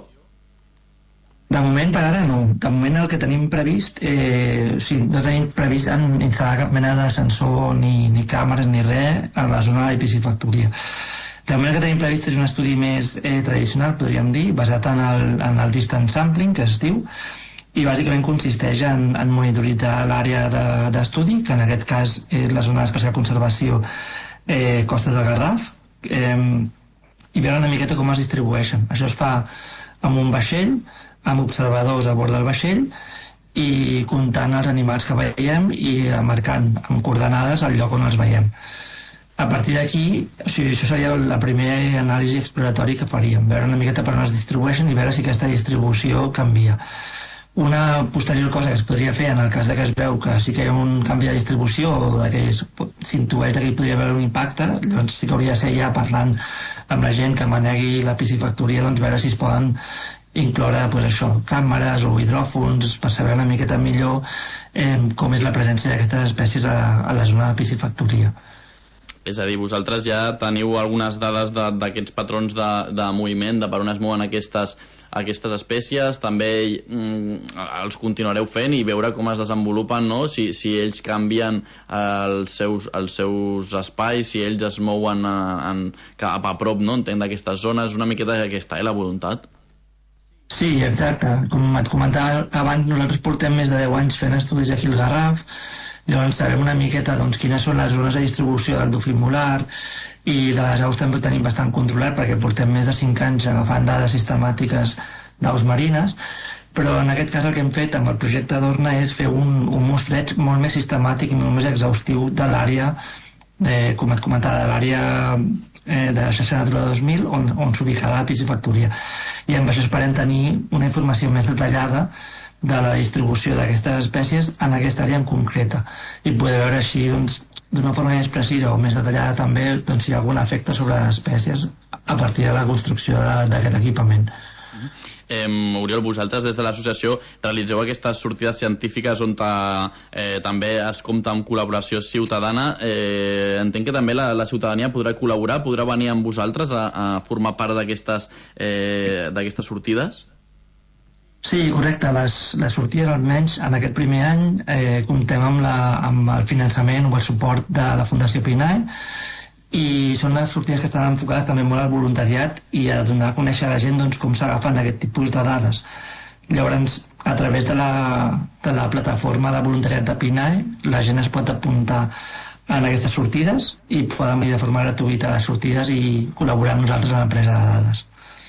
De moment, per ara, no. De moment el que tenim previst, eh, o sigui, no tenim previst en instal·lar cap mena de sensor, ni, ni càmeres, ni res, a la zona de la piscifactoria. De moment el que tenim previst és un estudi més eh, tradicional, podríem dir, basat en el, en el distance sampling, que es diu, i bàsicament consisteix en, en monitoritzar l'àrea d'estudi, de, que en aquest cas és la zona d'especial conservació eh, Costes del Garraf, eh, i veure una miqueta com es distribueixen. Això es fa amb un vaixell, amb observadors a bord del vaixell i comptant els animals que veiem i marcant amb coordenades el lloc on els veiem. A partir d'aquí, o sigui, això seria la primera anàlisi exploratori que faríem, veure una miqueta per on es distribueixen i veure si aquesta distribució canvia. Una posterior cosa que es podria fer en el cas de que es veu que sí que hi ha un canvi de distribució o de que s'intueix que hi podria haver un impacte, doncs sí que hauria de ser ja parlant amb la gent que manegui la piscifactoria, doncs veure si es poden incloure pues, això, càmeres o hidròfons per saber una miqueta millor eh, com és la presència d'aquestes espècies a, a la zona de piscifactoria. És a dir, vosaltres ja teniu algunes dades d'aquests patrons de, de moviment, de per on es mouen aquestes, aquestes espècies, també mm, els continuareu fent i veure com es desenvolupen, no? si, si ells canvien els seus, els seus espais, si ells es mouen en, cap a prop, no? Entenc, d'aquestes zones, una miqueta aquesta, eh, la voluntat. Sí, exacte. Com et comentava abans, nosaltres portem més de deu anys fent estudis aquí al Garraf, llavors sabem una miqueta doncs, quines són les zones de distribució del dofí molar i de les aus també ho tenim bastant controlat perquè portem més de cinc anys agafant dades sistemàtiques d'aus marines, però en aquest cas el que hem fet amb el projecte Dorna és fer un, un mostreig molt més sistemàtic i molt més exhaustiu de l'àrea, eh, com et comentava, de l'àrea eh, de la xarxa Natura dos mil on, on s'ubicarà la piscifactoria. I amb això esperem tenir una informació més detallada de la distribució d'aquestes espècies en aquesta àrea en concreta i poder veure així doncs, d'una forma més precisa o més detallada també doncs, si hi ha algun efecte sobre les espècies a partir de la construcció d'aquest equipament. Eh, Oriol, vosaltres des de l'associació realitzeu aquestes sortides científiques on eh, també es compta amb col·laboració ciutadana. Eh, entenc que també la, la ciutadania podrà col·laborar, podrà venir amb vosaltres a, a formar part d'aquestes eh, d'aquestes sortides? Sí, correcte. Les, les sortides, almenys en aquest primer any, eh, comptem amb, la, amb el finançament o el suport de la Fundació PINAE i són les sortides que estan enfocades també molt al voluntariat i a donar a conèixer a la gent doncs, com s'agafen aquest tipus de dades. Llavors, a través de la, de la plataforma de voluntariat de PINAE, la gent es pot apuntar en aquestes sortides i poden venir de forma gratuïta a les sortides i col·laborar amb nosaltres en la presa de dades.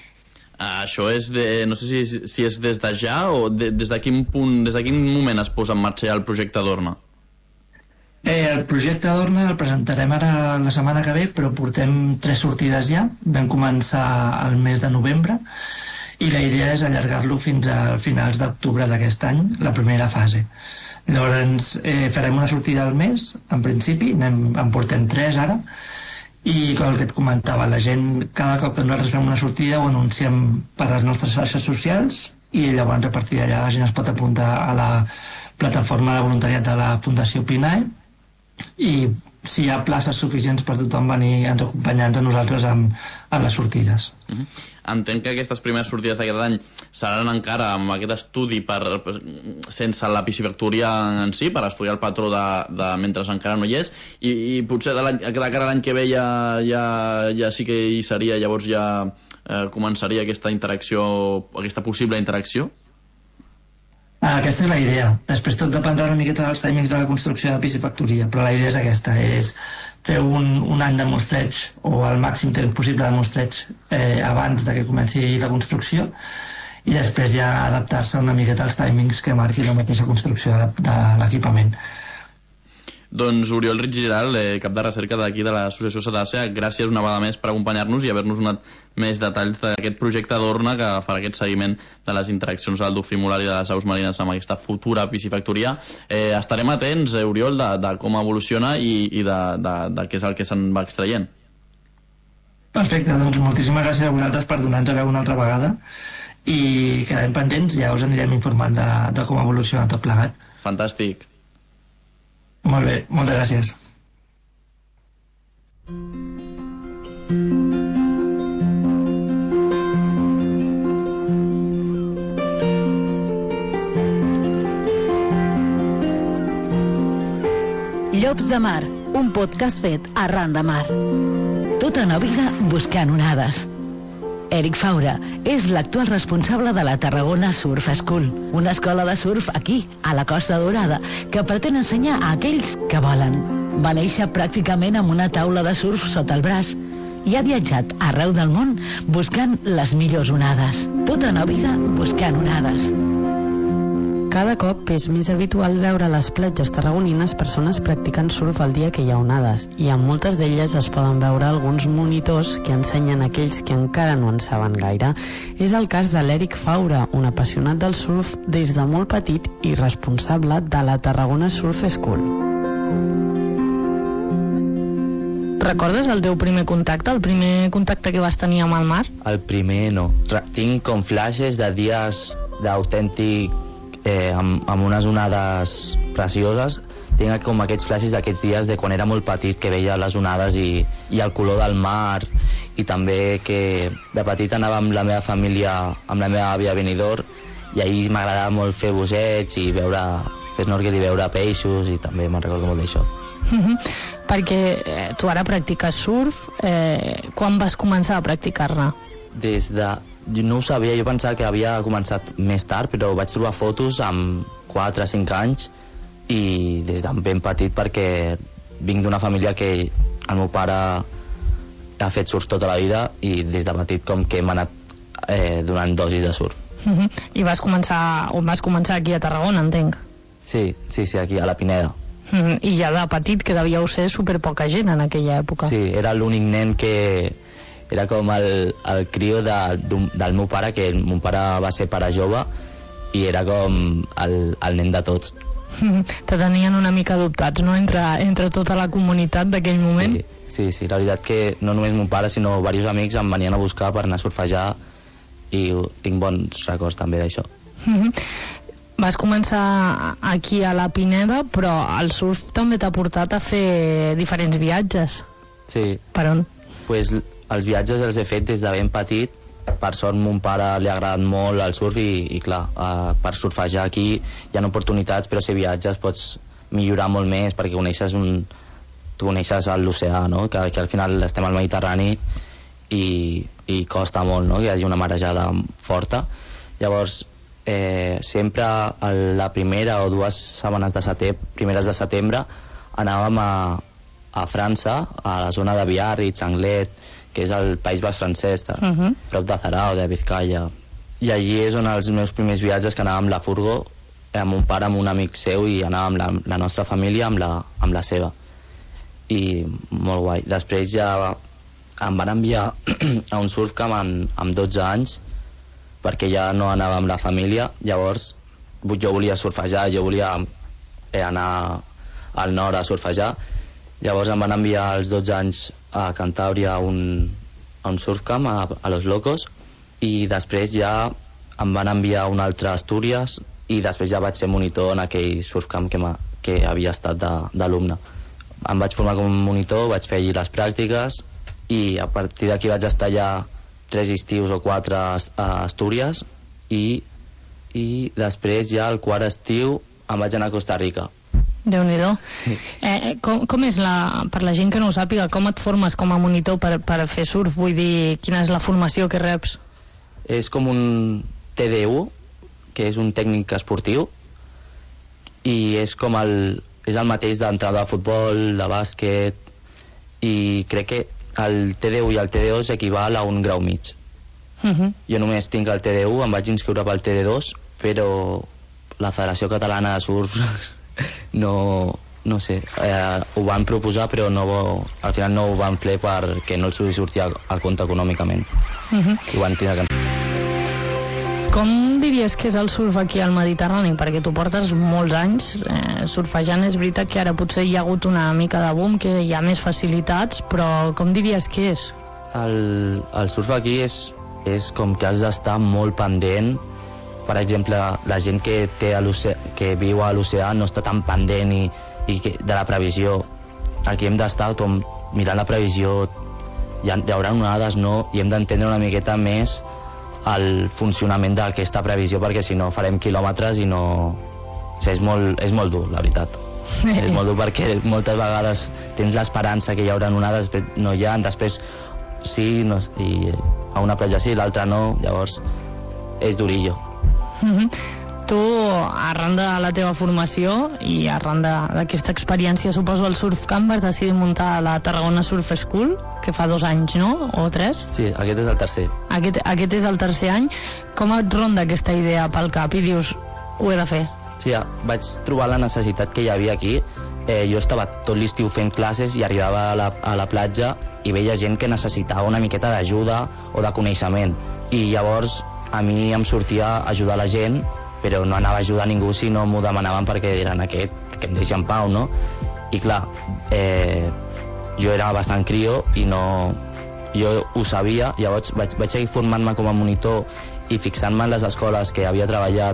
Uh, això és de, no sé si, si és des de ja o de, des de quin punt, des de quin moment es posa en marxa ja el projecte Dorna? Eh, el projecte Dorna el presentarem ara la setmana que ve, però portem tres sortides ja. Vam començar al mes de novembre i la idea és allargar-lo fins a finals d'octubre d'aquest any, la primera fase. Llavors eh, farem una sortida al mes, en principi, anem, en portem tres ara, i com el que et comentava, la gent cada cop que nosaltres fem una sortida ho anunciem per les nostres xarxes socials i llavors a partir d'allà la gent es pot apuntar a la plataforma de voluntariat de la Fundació PINAE i si hi ha places suficients per tothom venir ens acompanyant a nosaltres amb, amb les sortides. Uh-huh. Entenc que aquestes primeres sortides d'aquest any seran encara amb aquest estudi per, per, sense la piscifactoria en si, per estudiar el patró de, de mentre encara no hi és, i, i potser de, de cara a l'any que ve ja, ja, ja sí que hi seria, llavors ja eh, començaria aquesta interacció, aquesta possible interacció? Aquesta és la idea. Després tot dependrà una miqueta dels timings de la construcció de la piscifactoria, però la idea és aquesta, és fer un, un any de mostreig o el màxim temps possible de mostreig eh, abans de que comenci la construcció i després ja adaptar-se una miqueta als timings que marqui la mateixa construcció de, de l'equipament. Doncs Oriol Ritgiral, eh, cap de recerca d'aquí de l'associació Cetàcea, gràcies una vegada més per acompanyar-nos i haver-nos donat més detalls d'aquest projecte Dorna que farà aquest seguiment de les interaccions del dofí molar i de les aus marines amb aquesta futura piscifactoria. Eh, estarem atents, eh, Oriol, de, de com evoluciona i, i de, de, de què és el que se'n va extraient. Perfecte, doncs moltíssimes gràcies a vosaltres per donar-nos a veu una altra vegada i quedem pendents, ja us anirem informant de, de com evoluciona tot plegat. Fantàstic. Molt bé, moltes gràcies. Llops de mar, un podcast fet arran de mar. Tota una vida buscant onades. Eric Faura és l'actual responsable de la Tarragona Surf School, una escola de surf aquí, a la Costa Daurada, que pretén ensenyar a aquells que volen. Va néixer pràcticament amb una taula de surf sota el braç i ha viatjat arreu del món buscant les millors onades. Tota una vida buscant onades. Cada cop és més habitual veure a les platges tarragonines persones practicant surf el dia que hi ha onades, i en moltes d'elles es poden veure alguns monitors que ensenyen a aquells que encara no en saben gaire. És el cas de l'Eric Faura, un apassionat del surf des de molt petit i responsable de la Tarragona Surf School. Recordes el teu primer contacte, el primer contacte que vas tenir amb el mar? El primer no. Tinc com flashes de dies d'autèntic eh, amb, amb unes onades precioses. Tinc com aquests flashes d'aquests dies de quan era molt petit, que veia les onades i, i el color del mar, i també que de petit anava amb la meva família, amb la meva àvia a Benidorm, i ahir m'agradava molt fer bussets i veure, fer snorkel i veure peixos, i també me'n recordo molt d'això. Perquè eh, tu ara practiques surf, eh, quan vas començar a practicar-ne? Des de... Jo no ho sabia, jo pensava que havia començat més tard, però vaig trobar fotos amb quatre o cinc anys, i des de ben petit, perquè vinc d'una família que el meu pare ha fet surf tota la vida, i des de petit com que m'ha anat eh, donant dosis de surf. Uh -huh. I vas començar, on vas començar aquí a Tarragona, entenc? Sí, sí, sí, aquí a la Pineda. Uh -huh. I ja de petit, que devíeu ser superpoca gent en aquella època. Sí, era l'únic nen que... Era com el, el crio de, del meu pare, que el meu pare va ser pare jove, i era com el, el nen de tots. Te tenien una mica adoptats, no?, entre, entre tota la comunitat d'aquell moment. Sí, sí, sí, la veritat que no només mon pare, sinó diversos amics em venien a buscar per anar a surfejar, i tinc bons records també d'això. Vas començar aquí a la Pineda, però el surf també t'ha portat a fer diferents viatges. Sí. Per on? Pues els viatges els he fet des de ben petit. Per sort mon pare li ha agradat molt el surf, i, i clar, uh, per surfejar aquí hi ha oportunitats, però si viatges pots millorar molt més, perquè coneixes un tu coneixes l'oceà, no?, que, que al final estem al Mediterrani, i, i costa molt, no?, que hi hagi una marejada forta. Llavors eh, sempre a la primera o dues setmanes de setembre, primeres de setembre, anàvem a, a França, a la zona de Biarritz, Anglet, que és el País Basc francès, de, uh -huh. prop de Zarao, de Vizcaya. I allí és on els meus primers viatges, que anàvem amb la furgo, amb un pare, amb un amic seu, i anàvem la, la nostra família amb la, amb la seva. I molt guai. Després ja em van enviar a un surfcamp amb, amb dotze anys, perquè ja no anava amb la família. Llavors jo volia surfejar, jo volia eh, anar al nord a surfejar. Llavors em van enviar als dotze anys a Cantàbria a un, a un surfcamp, a, a Los Locos, i després ja em van enviar a un altre a Astúries, i després ja vaig ser monitor en aquell surfcamp que, que havia estat d'alumne. Em vaig formar com un monitor, vaig fer allí les pràctiques, i a partir d'aquí vaig estar ja tres estius o quatre a Astúries, i, i després ja el quart estiu em vaig anar a Costa Rica. Déu-n'hi-do. Sí. Eh, com, com és, la, per la gent que no ho sàpiga, com et formes com a monitor per, per fer surf? Vull dir, quina és la formació que reps? És com un T D U, que és un tècnic esportiu, i és com el, és el mateix d'entrenador de futbol, de bàsquet, i crec que el T D U i el T D dos equival a un grau mig. Uh -huh. Jo només tinc el T D U, em vaig inscriure pel T D dos, però la Federació Catalana de Surf no, no sé, eh, ho van proposar, però no, al final no ho van fer perquè no els sortia a compte econòmicament. Uh -huh. I ho van tenir que... Com diries que és el surf aquí al Mediterrani? Perquè tu portes molts anys eh, surfejant. És veritat que ara potser hi ha hagut una mica de boom, que hi ha més facilitats, però com diries que és? El, el surf aquí és, és com que has d'estar molt pendent. Per exemple, la gent que, té a que viu a l'oceà no està tan pendent i, i que, de la previsió. Aquí hem d'estar mirant la previsió, hi, ha, hi haurà onades, no? I hem d'entendre una miqueta més el funcionament d'aquesta previsió, perquè si no farem quilòmetres i no... O sigui, és molt, és molt dur, la veritat. És molt dur perquè moltes vegades tens l'esperança que hi haurà onades, després no hi ha, després sí, no, i a una platja sí, l'altra no, llavors és durillo. Mm-hmm. Tu, arran de la teva formació i arran d'aquesta experiència, suposo, al surfcamp, vas decidir muntar la Tarragona Surf School, que fa dos anys, no? O tres? Sí, aquest és el tercer. Aquest, aquest és el tercer any. Com et ronda aquesta idea pel cap i dius, ho he de fer? Sí, ja, vaig trobar la necessitat que hi havia aquí. Eh, jo estava tot l'estiu fent classes i arribava a la, a la platja i veia gent que necessitava una miqueta d'ajuda o de coneixement. I llavors a mi em sortia ajudar la gent, però no anava a ajudar ningú si no m'ho demanaven perquè eren aquest, que em deixi en pau, no? I clar, eh, jo era bastant crio i no... Jo ho sabia, llavors vaig, vaig seguir formant-me com a monitor i fixant-me en les escoles que havia treballat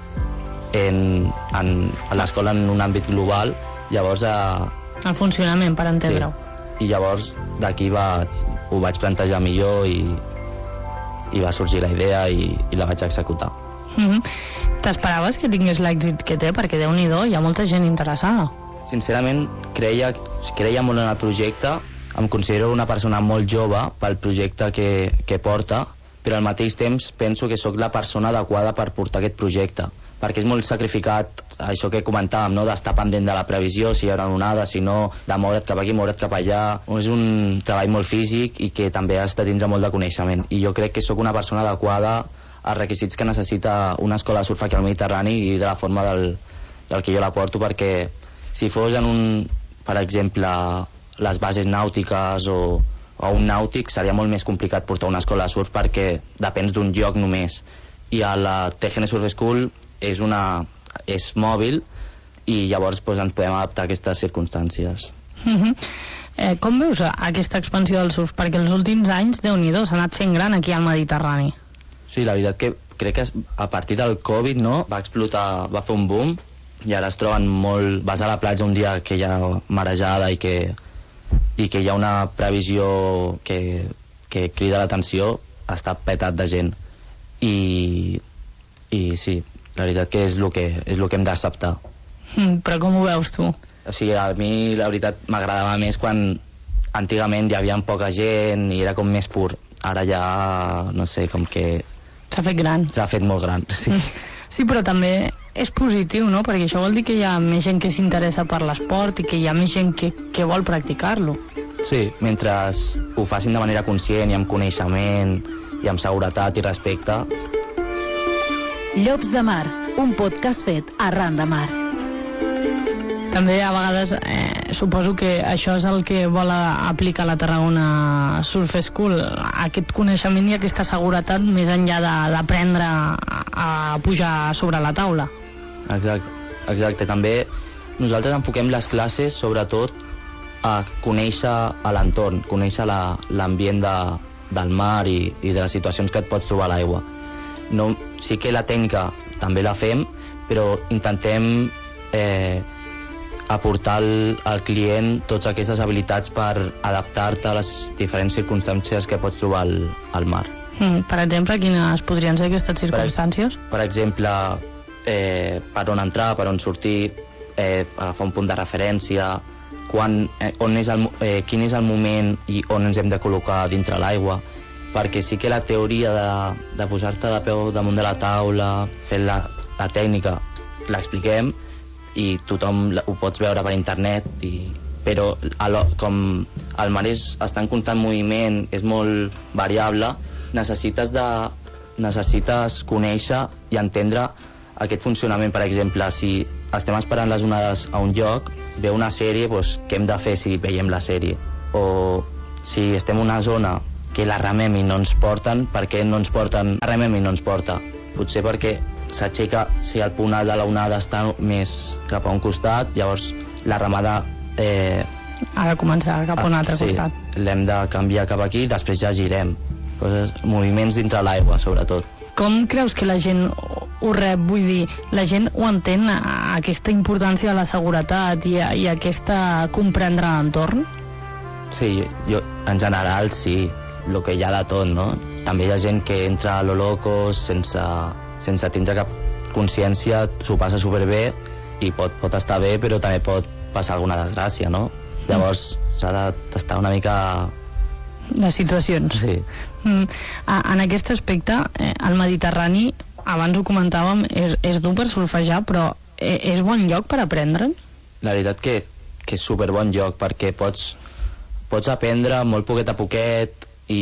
en, en, en l'escola en un àmbit global, llavors... A... El funcionament, per entendre-ho. Sí. I llavors d'aquí vaig, ho vaig plantejar millor i, i va sorgir la idea i, i la vaig executar. Mm-hmm. T'esperaves que tingués l'èxit que té? Perquè Déu-n'hi-do, hi ha molta gent interessada. Sincerament, creia, creia molt en el projecte. Em considero una persona molt jove pel projecte que, que porta, però al mateix temps penso que sóc la persona adequada per portar aquest projecte, perquè és molt sacrificat, això que comentàvem, no? D'estar pendent de la previsió, si hi haurà onada, si no, de moure't cap aquí, moure't cap allà. És un treball molt físic i que també has de tindre molt de coneixement, i jo crec que sóc una persona adequada als requisits que necessita una escola de surf aquí al Mediterrani i de la forma del, del que jo la porto, perquè si fos en un, per exemple, les bases nàutiques o, o un nàutic, seria molt més complicat portar una escola de surf perquè depens d'un lloc només. I a la T G N Surf School és, una, és mòbil i llavors doncs, ens podem adaptar a aquestes circumstàncies. Mm-hmm. eh, com veus aquesta expansió del surf? Perquè els últims anys, Déu-n'hi-do, s'ha anat fent gran aquí al Mediterrani. Sí, la veritat que crec que a partir del Covid, no, va explotar, va fer un boom i ara es troben molt... Vas a la platja un dia que hi ha marejada i que i que hi ha una previsió que, que crida l'atenció, està petat de gent i, i sí, la veritat que és el que, és el que hem d'acceptar. Mm, però com ho veus tu? O sigui, a mi la veritat m'agradava més quan antigament hi havia poca gent i era com més pur. Ara ja, no sé, com que... S'ha fet gran. S'ha fet molt gran, sí. Sí, però també és positiu, no? Perquè això vol dir que hi ha més gent que s'interessa per l'esport i que hi ha més gent que, que vol practicar-lo. Sí, mentre ho facin de manera conscient i amb coneixement i amb seguretat i respecte. Llops de Mar, un podcast fet arran de mar. També a vegades eh, suposo que això és el que vol aplicar la Tarragona Surf School, aquest coneixement i aquesta seguretat més enllà d'aprendre a, a pujar sobre la taula. Exacte, exacte. També nosaltres enfoquem les classes sobretot a conèixer a l'entorn, conèixer l'ambient la, de, del mar i, i de les situacions que et pots trobar a l'aigua. No, sí que la tècnica també la fem, però intentem eh, aportar al, al client totes aquestes habilitats per adaptar-te a les diferents circumstàncies que pots trobar al, al mar. Mm, per exemple, quines podrien ser aquestes circumstàncies? Per, per exemple, eh, per on entrar, per on sortir, eh, agafar un punt de referència, quan, eh, on és el, eh, quin és el moment i on ens hem de col·locar dintre l'aigua, perquè sí que la teoria de, de posar-te de peu damunt de la taula, fent la, la tècnica, l'expliquem, i tothom ho pots veure per internet, i, però a com el mar és, està en constant moviment, és molt variable, necessites, de, necessites conèixer i entendre aquest funcionament. Per exemple, si estem esperant les onades a un lloc, ve una sèrie, doncs, què hem de fer si veiem la sèrie? O si estem en una zona que la remem i no ens porten, per què no ens porten? La remem i no ens porta. Potser perquè s'aixeca, si el punt alt de la onada està més cap a un costat, llavors la remada eh, ha de començar cap a un altre sí, costat. L'hem de canviar cap aquí i després ja girem. Coses, moviments dintre l'aigua, sobretot. Com creus que la gent ho rep? Vull dir, la gent ho entén, aquesta importància de la seguretat i, i aquesta comprendre l'entorn? Sí, jo, en general sí, el que hi ha de tot, no? També hi ha gent que entra a lo loco sense, sense tindre cap consciència, s'ho passa superbé i pot, pot estar bé, però també pot passar alguna desgràcia, no? Llavors s'ha d'estar una mica... de situacions. Sí. Mm, en aquest aspecte, eh, el Mediterrani, abans ho comentàvem, és, és dur per surfejar, però és bon lloc per aprendre'n? La veritat que, que és super bon lloc, perquè pots, pots aprendre molt poquet a poquet i,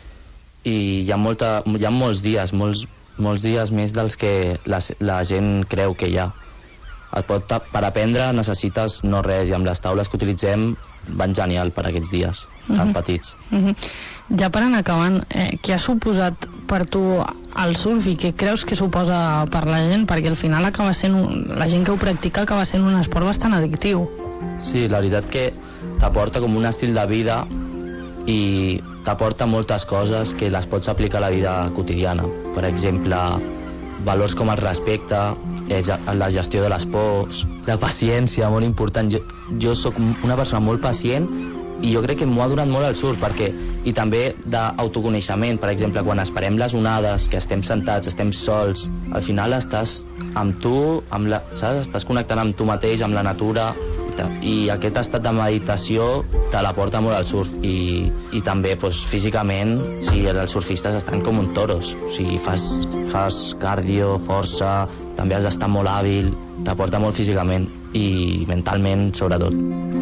i hi ha, molta, hi ha molts dies, molts, molts dies més dels que la, la gent creu que hi ha. et pot, per aprendre necessites no res, i amb les taules que utilitzem van genial per aquests dies tan Mhm. petits. Mhm. Ja per anar acabant, eh, què ha suposat per tu el surf i què creus que suposa per la gent? Perquè al final acaba sent un, la gent que ho practica acaba sent un esport bastant addictiu. Sí, la veritat que t'aporta com un estil de vida i t'aporta moltes coses que les pots aplicar a la vida quotidiana. Per exemple, valors com el respecte, eh, la gestió de les pors, la paciència, molt important. Jo, jo sóc una persona molt pacient i jo crec que m'ho ha donat molt el surf, perquè, i també d'autoconeixement. Per exemple, quan esperem les onades, que estem sentats, estem sols, al final estàs amb tu, amb la, saps? Estàs connectant amb tu mateix, amb la natura, i aquest estat de meditació te l'aporta molt al surf. I, i també doncs, físicament, o sigui, els surfistes estan com un toros, o sigui, fas, fas cardio, força, també has d'estar molt hàbil, t'aporta molt físicament i mentalment sobretot.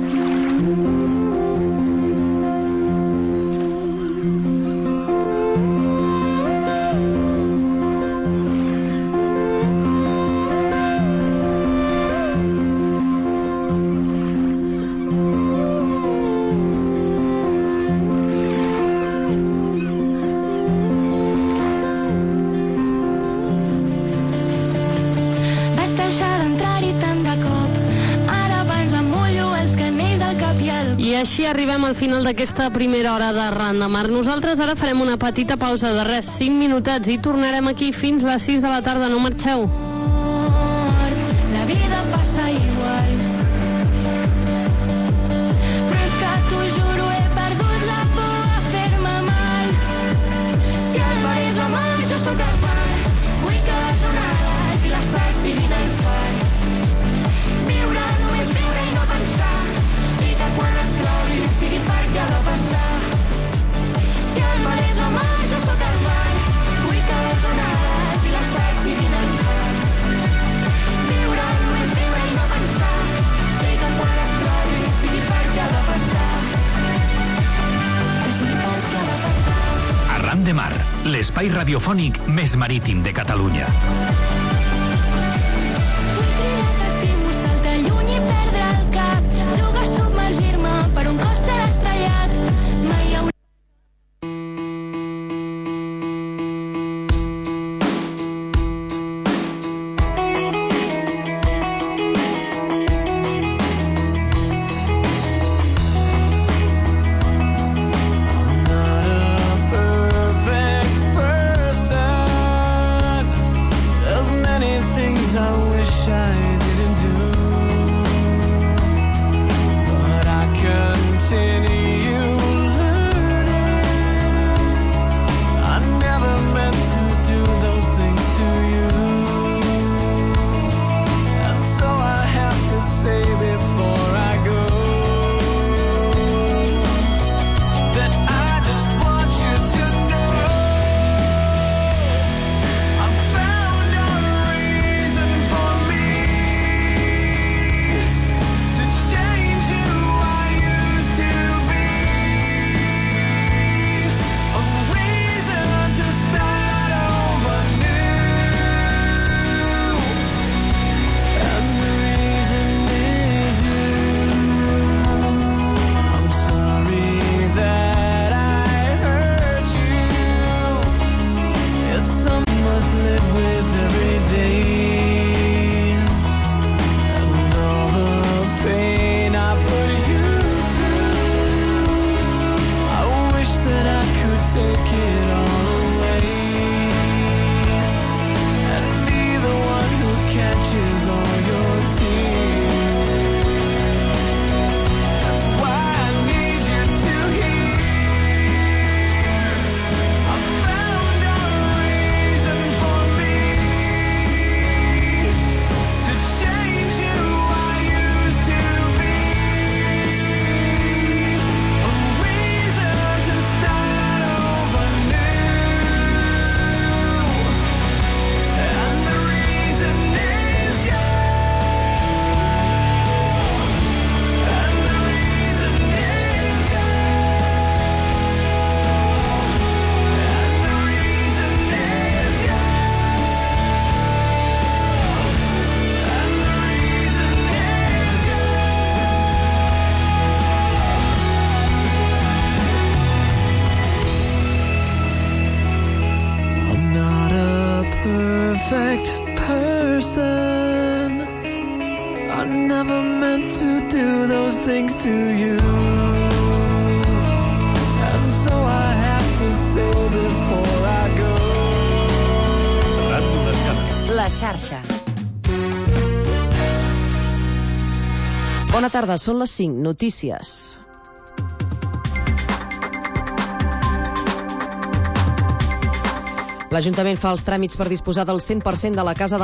Així arribem al final d'aquesta primera hora de Ran de Mar. Nosaltres ara farem una petita pausa de res, cinc minutets, i tornarem aquí fins les sis de la tarda. No marxeu. La vida passa igual, però és que t'ho juro, he perdut la por a fer-me mal. Si el mar és la mar, jo sóc el mar. Vull que les onades i les sals siguin el far. Viure, només viure i no pensar, i que quan et trobi sigui per què ha de passar. Si el mar és la mar, jo sóc el mar. Vull que les onades i les sals siguin el far. Viure, només viure i no pensar, i que quan et trobi sigui per què ha de passar. Que sigui per què ha de passar. Arran de Mar, l'espai radiofònic més marítim de Catalunya. Lluny i perdre el cap, jugar a submergir-me per un cos ser estrellat. Mai hi haurà There's perfect person. I never meant to do those things to you. And so I have to say before I go. La xarxa. Bona tarda, són les cinc. Notícies. L'Ajuntament fa els tràmits per disposar del cent per cent de la casa de